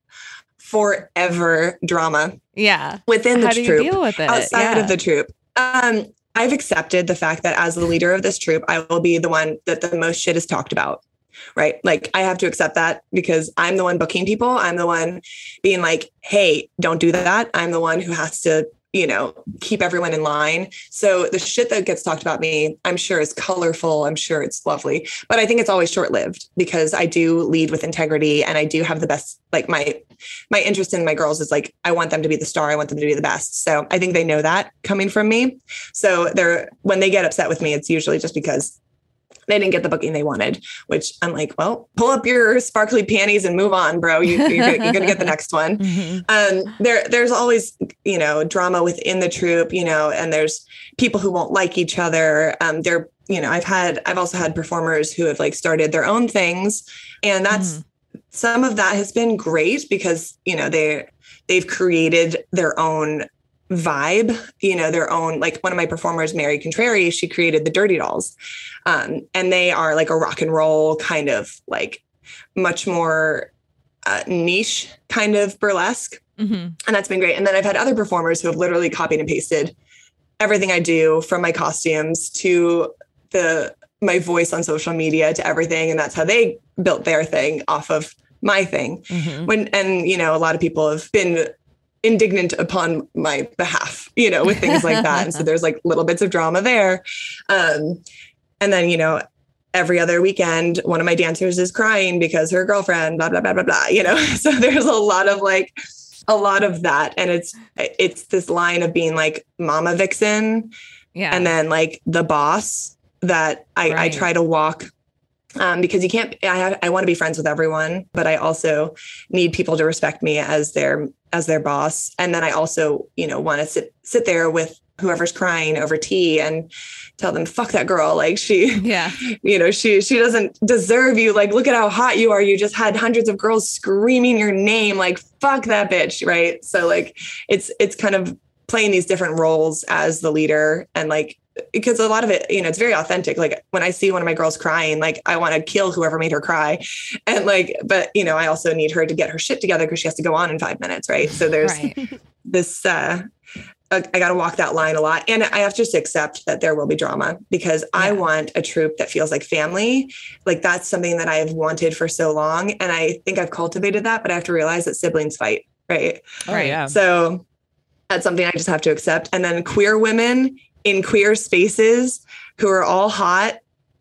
forever drama. Yeah. Within the How do troupe. You deal with it? Outside yeah. of the troupe. Um, I've accepted the fact that as the leader of this troupe, I will be the one that the most shit is talked about. Right. Like I have to accept that because I'm the one booking people. I'm the one being like, hey, don't do that. I'm the one who has to, you know, keep everyone in line. So the shit that gets talked about me, I'm sure is colorful. I'm sure it's lovely, but I think it's always short-lived because I do lead with integrity and I do have the best, like my, my interest in my girls is like, I want them to be the star. I want them to be the best. So I think they know that coming from me. So they're, when they get upset with me, it's usually just because they didn't get the booking they wanted, which I'm like, well, pull up your sparkly panties and move on, bro. You, you're, you're going to get the next one. Mm-hmm. Um, there, there's always, you know, drama within the troupe, you know, and there's people who won't like each other. Um, they're, you know, I've had, I've also had performers who have like started their own things, and that's, mm. some of that has been great because, you know, they, they've created their own vibe, you know, their own, like one of my performers, Mary Contrary, she created the Dirty Dolls. Um, and they are like a rock and roll kind of like much more uh, niche kind of burlesque. Mm-hmm. And that's been great. And then I've had other performers who have literally copied and pasted everything I do, from my costumes to the, my voice on social media to everything. And that's how they built their thing off of my thing. Mm-hmm. When, and, you know, a lot of people have been indignant upon my behalf, you know, with things like that. And so there's like little bits of drama there. Um, and then, you know, every other weekend, one of my dancers is crying because her girlfriend, blah, blah, blah, blah, blah, you know, so there's a lot of like, a lot of that. And it's, it's this line of being like mama vixen. Yeah. And then like the boss that I, right. I try to walk Um, because you can't, I have, I want to be friends with everyone, but I also need people to respect me as their, as their boss. And then I also, you know, want to sit, sit there with whoever's crying over tea and tell them, fuck that girl. Like she, yeah, you know, she, she doesn't deserve you. Like, look at how hot you are. You just had hundreds of girls screaming your name. Like, fuck that bitch. Right. So like, it's, it's kind of playing these different roles as the leader, and like, because a lot of it, you know, it's very authentic. Like when I see one of my girls crying, like I want to kill whoever made her cry. And like, but you know, I also need her to get her shit together because she has to go on in five minutes. Right. So there's right. this, uh, I, I got to walk that line a lot. And I have to just accept that there will be drama because yeah. I want a troupe that feels like family. Like that's something that I've wanted for so long. And I think I've cultivated that, but I have to realize that siblings fight. Right. Oh, yeah. So that's something I just have to accept. And then queer women in queer spaces who are all hot.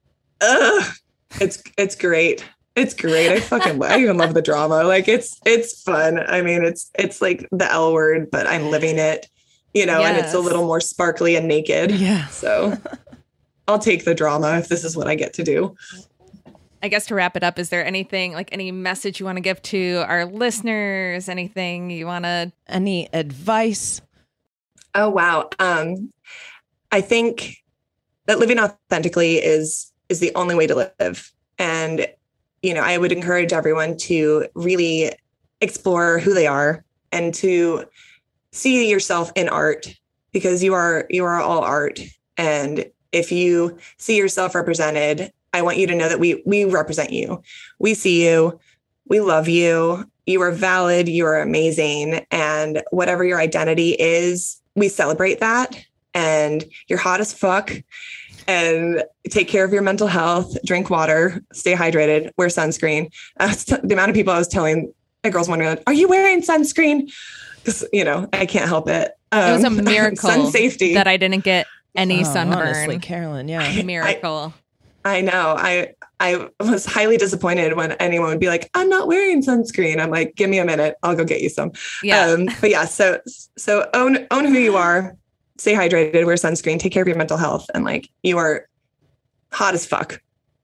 Ugh, it's, it's great. It's great. I fucking, I even love the drama. Like it's, it's fun. I mean, it's, it's like the L word, but I'm living it, you know, yes. and it's a little more sparkly and naked. Yeah. So I'll take the drama if this is what I get to do. I guess to wrap it up, is there anything, like any message you want to give to our listeners? Anything you want to, any advice? Oh, wow. Um, I think that living authentically is, is the only way to live. And, you know, I would encourage everyone to really explore who they are and to see yourself in art, because you are, you are all art. And if you see yourself represented, I want you to know that we, we represent you. We see you. We love you. You are valid. You are amazing. And whatever your identity is, we celebrate that. And you're hot as fuck. And take care of your mental health, drink water, stay hydrated, wear sunscreen. Uh, the amount of people I was telling my girls wondering, are you wearing sunscreen? Because, you know, I can't help it. Um, It was a miracle sun safety. that I didn't get any Oh, sunburn. honestly, Carolyn, yeah. I- Miracle. I know. I I was highly disappointed when anyone would be like, I'm not wearing sunscreen. I'm like, give me a minute. I'll go get you some. yeah. Um, but yeah, so so own own who you are, stay hydrated, wear sunscreen, take care of your mental health, and like you are hot as fuck.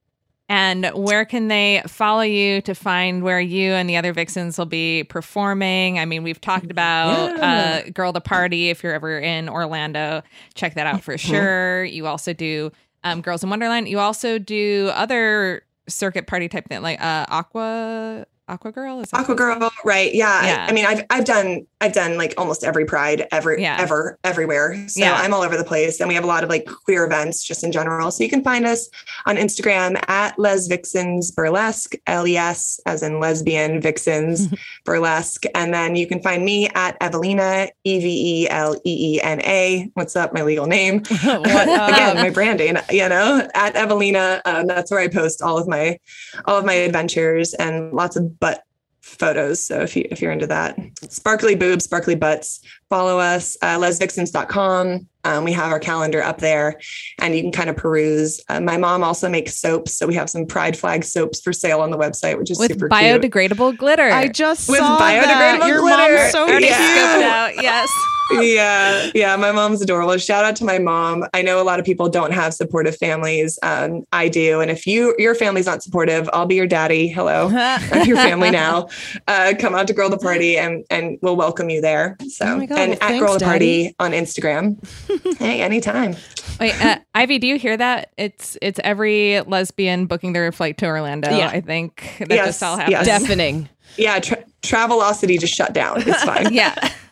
And where can they follow you to find where you and the other Vixens will be performing? I mean, we've talked about Yeah. uh, Girl to Party. If you're ever in Orlando, check that out for sure. You also do um, Girls in Wonderland. You also do other circuit party type thing, like uh, Aqua Aqua Girl. Is that Aqua what it's Girl, right? Yeah. Yeah. I, I mean, I've I've done I've done like almost every Pride ever Yeah. ever everywhere. So Yeah. I'm all over the place, and we have a lot of like queer events just in general. So you can find us on Instagram at Les Vixens Burlesque, L E S as in lesbian Vixens Burlesque, and then you can find me at Evelina, E V E L E E N A. What's up? My legal name. What up? Again, my branding, you know, at Evelina. Um, that's where I post all of my, all of my adventures and lots of butt photos. So if you, if you're into that, sparkly boobs, sparkly butts, follow us, uh, les vixens dot com. Um, we have our calendar up there and you can kind of peruse. Uh, my mom also makes soaps. So we have some Pride flag soaps for sale on the website, which is with super cute. biodegradable glitter. I just With saw that. biodegradable Your glitter. mom's so already cute. scoped out. Yes. Yeah, yeah, my mom's adorable. Shout out to my mom. I know a lot of people don't have supportive families. Um, I do, and if you your family's not supportive, I'll be your daddy. Hello, I'm your family now. Uh, come out to Girl the Party, and and we'll welcome you there. So, Oh my God, and well, at thanks, Girl the Daddy. Party on Instagram. Hey, anytime. Wait, uh, Ivy, do you hear that? It's it's every lesbian booking their flight to Orlando. Yeah. I think that Yes, just all happens. yes. Deafening. Yeah, tra- Travelocity just shut down. It's fine. Yeah.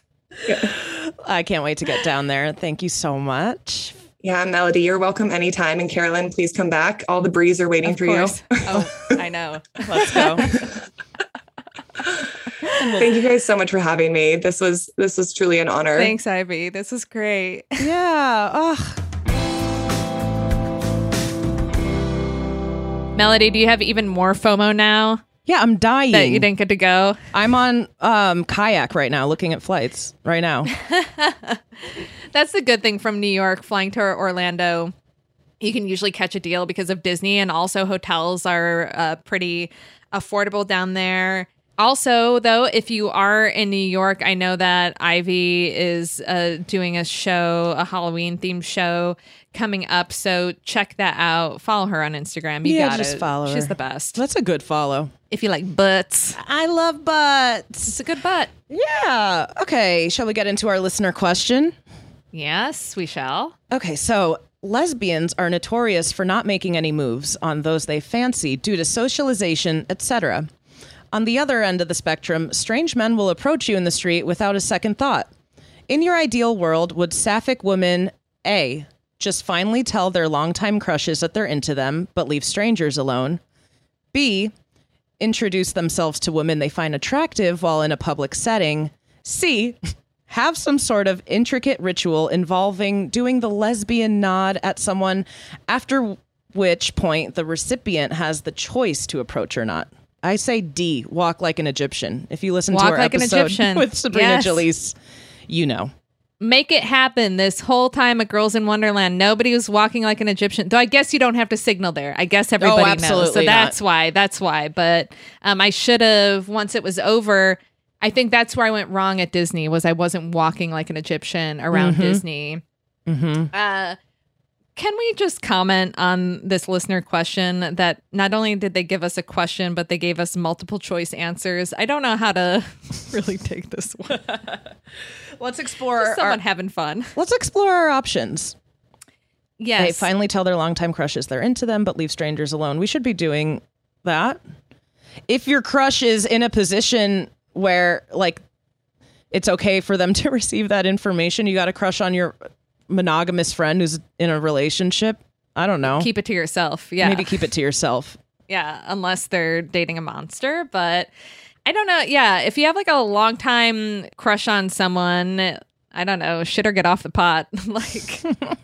I can't wait to get down there. Thank you so much. Yeah, Melody, you're welcome anytime. And Carolyn, please come back. All the breeze are waiting Of for course. Oh, I know. Let's go. you. Thank you guys so much for having me. This was this was truly an honor. Thanks, Ivy. This is great. Yeah. Oh, Melody, do you have even more FOMO now yeah, I'm dying. that you didn't get to go? I'm on um, kayak right now, looking at flights right now. That's the good thing from New York, flying to Orlando. You can usually catch a deal because of Disney, and also hotels are uh, pretty affordable down there. Also, though, if you are in New York, I know that Ivy is uh, doing a show, a Halloween themed show coming up. So check that out. Follow her on Instagram. You Yeah, got just it. follow her. She's the best. That's a good follow. If you like butts, I love butts. it's a good butt. Yeah. Okay. Shall we get into our listener question? Yes, we shall. Okay. So lesbians are notorious for not making any moves on those they fancy due to socialization, et cetera. On the other end of the spectrum, strange men will approach you in the street without a second thought. In your ideal world, would sapphic women A, just finally tell their longtime crushes that they're into them, but leave strangers alone? B, introduce themselves to women they find attractive while in a public setting? C, have some sort of intricate ritual involving doing the lesbian nod at someone, after which point the recipient has the choice to approach or not? I say D, walk like an Egyptian. If you listen Walk to our like an episode Egyptian. with Sabrina Yes. Jalise, you know. Make it happen. This whole time at Girls in Wonderland, nobody was walking like an Egyptian. Though I guess you don't have to signal there. I guess everybody knows. So absolutely that's not. why. That's why. But um, I should have, once it was over, I think that's where I went wrong at Disney, was I wasn't walking like an Egyptian around Disney. Mm-hmm. Uh, can we just comment on this listener question that not only did they give us a question, but they gave us multiple choice answers? I don't know how to really take this one. Let's explore. Just someone Our, having fun. let's explore our options. Yes. They finally tell their longtime crushes they're into them, but leave strangers alone. We should be doing that. If your crush is in a position where, like, it's okay for them to receive that information. You got a crush on your monogamous friend who's in a relationship. I don't know. Keep it to yourself. Yeah. Maybe keep it to yourself. Yeah. Unless they're dating a monster. But I don't know. Yeah. If you have like a long time crush on someone, I don't know, shit or get off the pot. Like,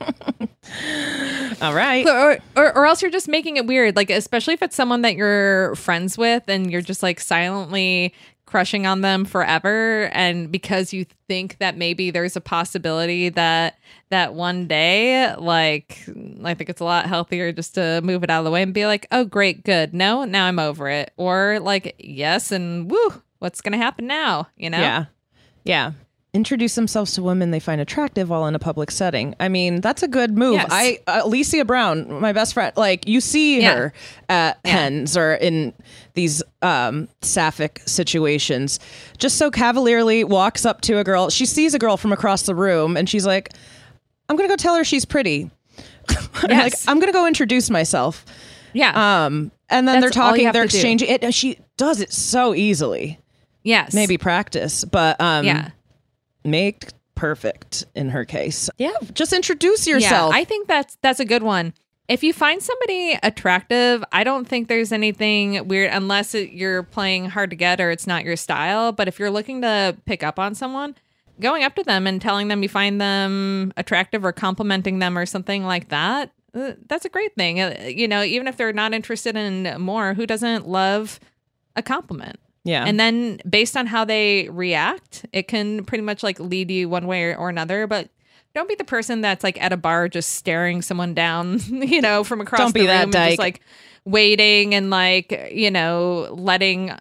all right. Or, or or else you're just making it weird. Like, especially if it's someone that you're friends with and you're just like silently crushing on them forever. And because you think that maybe there's a possibility that that one day, like, I think it's a lot healthier just to move it out of the way and be like, oh, great, good. No, now I'm over it. Or like, yes, and woo, what's going to happen now? You know? Yeah. Yeah. Introduce themselves to women they find attractive while in a public setting. I mean, that's a good move. Yes. I, uh, Alicia Brown, my best friend, like you see Yeah. her at Yeah. Hens or in these um, sapphic situations, just so cavalierly walks up to a girl. She sees a girl from across the room and she's like, I'm going to go tell her she's pretty. Yes. Like, I'm going to go introduce myself. Yeah. Um, and then That's they're all you talking, have they're to do. exchanging it. And she does it so easily. Yes. Maybe practice, but um, Yeah. make perfect in her case. Yeah, just introduce yourself. Yeah, I think that's that's a good one. If you find somebody attractive, I don't think there's anything weird unless it, you're playing hard to get or it's not your style. But if you're looking to pick up on someone, going up to them and telling them you find them attractive or complimenting them or something like that, uh, that's a great thing. Uh, you know, even if they're not interested in more, who doesn't love a compliment? yeah. And then based on how they react, it can pretty much like lead you one way or, or another. But don't be the person that's like at a bar just staring someone down, you know, from across Don't the be room that and dyke. just like waiting and like, you know, letting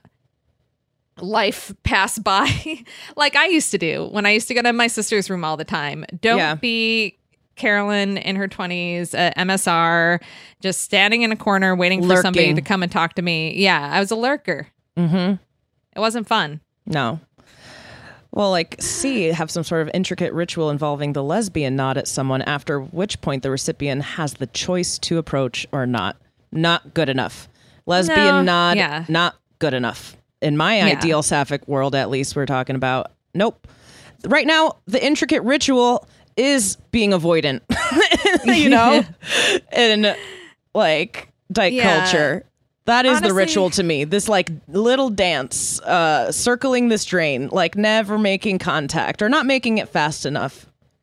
life pass by like I used to do when I used to go to my sister's room all the time. Don't Yeah. be Carolyn in her twenties at M S R, just standing in a corner waiting for somebody Lurking. to come and talk to me. Yeah, I was a lurker. Mm-hmm. It wasn't fun. No. Well, like, C, have some sort of intricate ritual involving the lesbian nod at someone, after which point the recipient has the choice to approach or not. Not good enough. Lesbian No, nod, yeah. not good enough. In my Yeah. ideal sapphic world, at least, we're talking about. Nope. Right now, the intricate ritual is being avoidant, you know? In, like, dyke Yeah. culture. That is the Honestly- ritual to me. This like little dance, uh, circling this drain, like never making contact or not making it fast enough.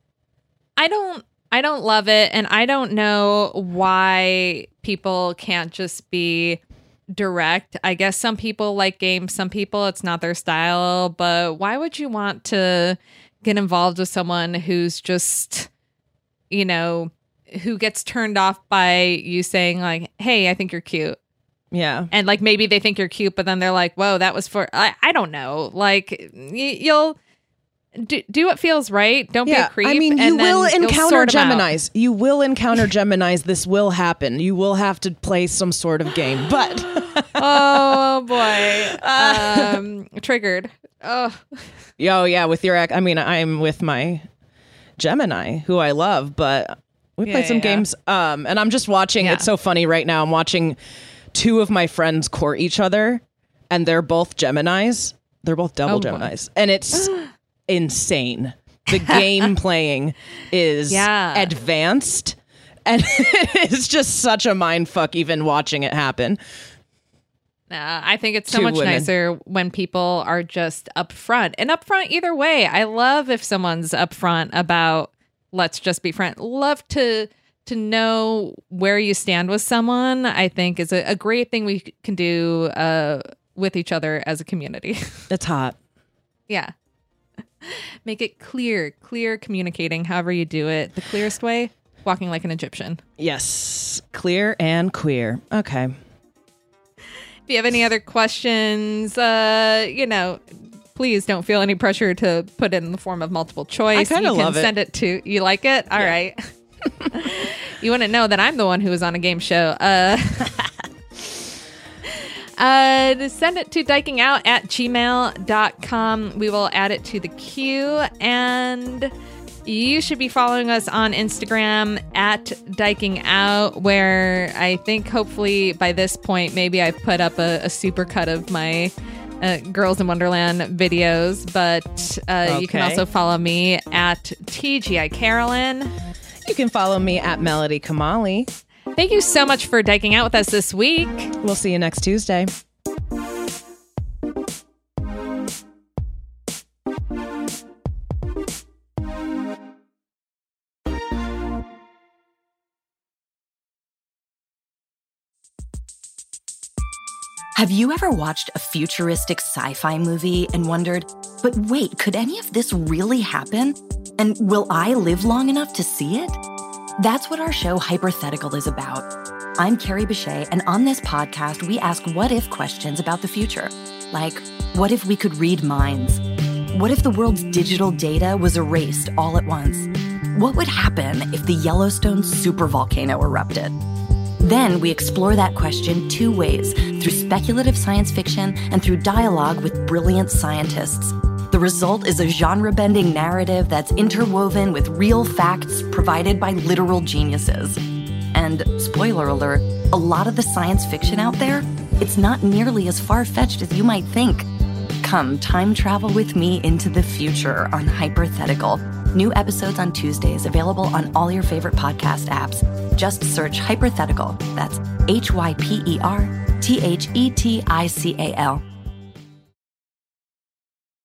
I don't I don't love it, and I don't know why people can't just be direct. I guess some people like games, some people it's not their style, but why would you want to get involved with someone who's just, you know, who gets turned off by you saying like, "Hey, I think you're cute." Yeah. And like maybe they think you're cute, but then they're like, "Whoa, that was for." I, I don't know. Like y- you'll do, do what feels right. Don't be Yeah. a creep. I mean, you and then will you'll encounter sort 'em out. Geminis. You will encounter Geminis. This will happen. You will have to play some sort of game. But Oh boy, um, triggered. Oh, yo, yeah, with your ex, I mean, I'm with my Gemini, who I love, but we Yeah, played some yeah, yeah. games. Um, and I'm just watching. Yeah. It's so funny right now. I'm watching two of my friends court each other, and they're both Geminis. They're both double Oh, boy. Geminis, and it's insane. The game playing is Yeah. advanced, and it's just such a mind fuck even watching it happen. nah, I think it's so Two much women. nicer when people are just upfront and upfront either way. I love if someone's upfront about let's just be friends. Love to to know where you stand with someone. I think is a, a great thing we can do uh, with each other as a community. It's hot. Yeah. Make it clear, clear communicating, however you do it. The clearest way, walking like an Egyptian. Yes, clear and queer. Okay. If you have any other questions, uh, you know, please don't feel any pressure to put it in the form of multiple choice. I kinda You can love it. send it to, you like it? All right. You wouldn't know that I'm the one who was on a game show. Uh, uh, send it to dikingout at gmail dot com. We will add it to the queue. And you should be following us on Instagram at dikingout, where I think hopefully by this point, maybe I've put up a, a super cut of my uh, Girls in Wonderland videos, but uh, Okay. you can also follow me at T G I Carolyn. You can follow me at Melody Kamali. Thank you so much for diking out with us this week. We'll see you next Tuesday. Have you ever watched a futuristic sci-fi movie and wondered, but wait, could any of this really happen? And will I live long enough to see it? That's what our show Hypothetical is about. I'm Carrie Bechet, and on this podcast, we ask what-if questions about the future. Like, what if we could read minds? What if the world's digital data was erased all at once? What would happen if the Yellowstone supervolcano erupted? Then we explore that question two ways, through speculative science fiction and through dialogue with brilliant scientists. The result is a genre-bending narrative that's interwoven with real facts provided by literal geniuses. And, spoiler alert, a lot of the science fiction out there, it's not nearly as far-fetched as you might think. Come time travel with me into the future on Hypothetical. New episodes on Tuesdays, available on all your favorite podcast apps. Just search Hypothetical. That's H Y P E R T H E T I C A L.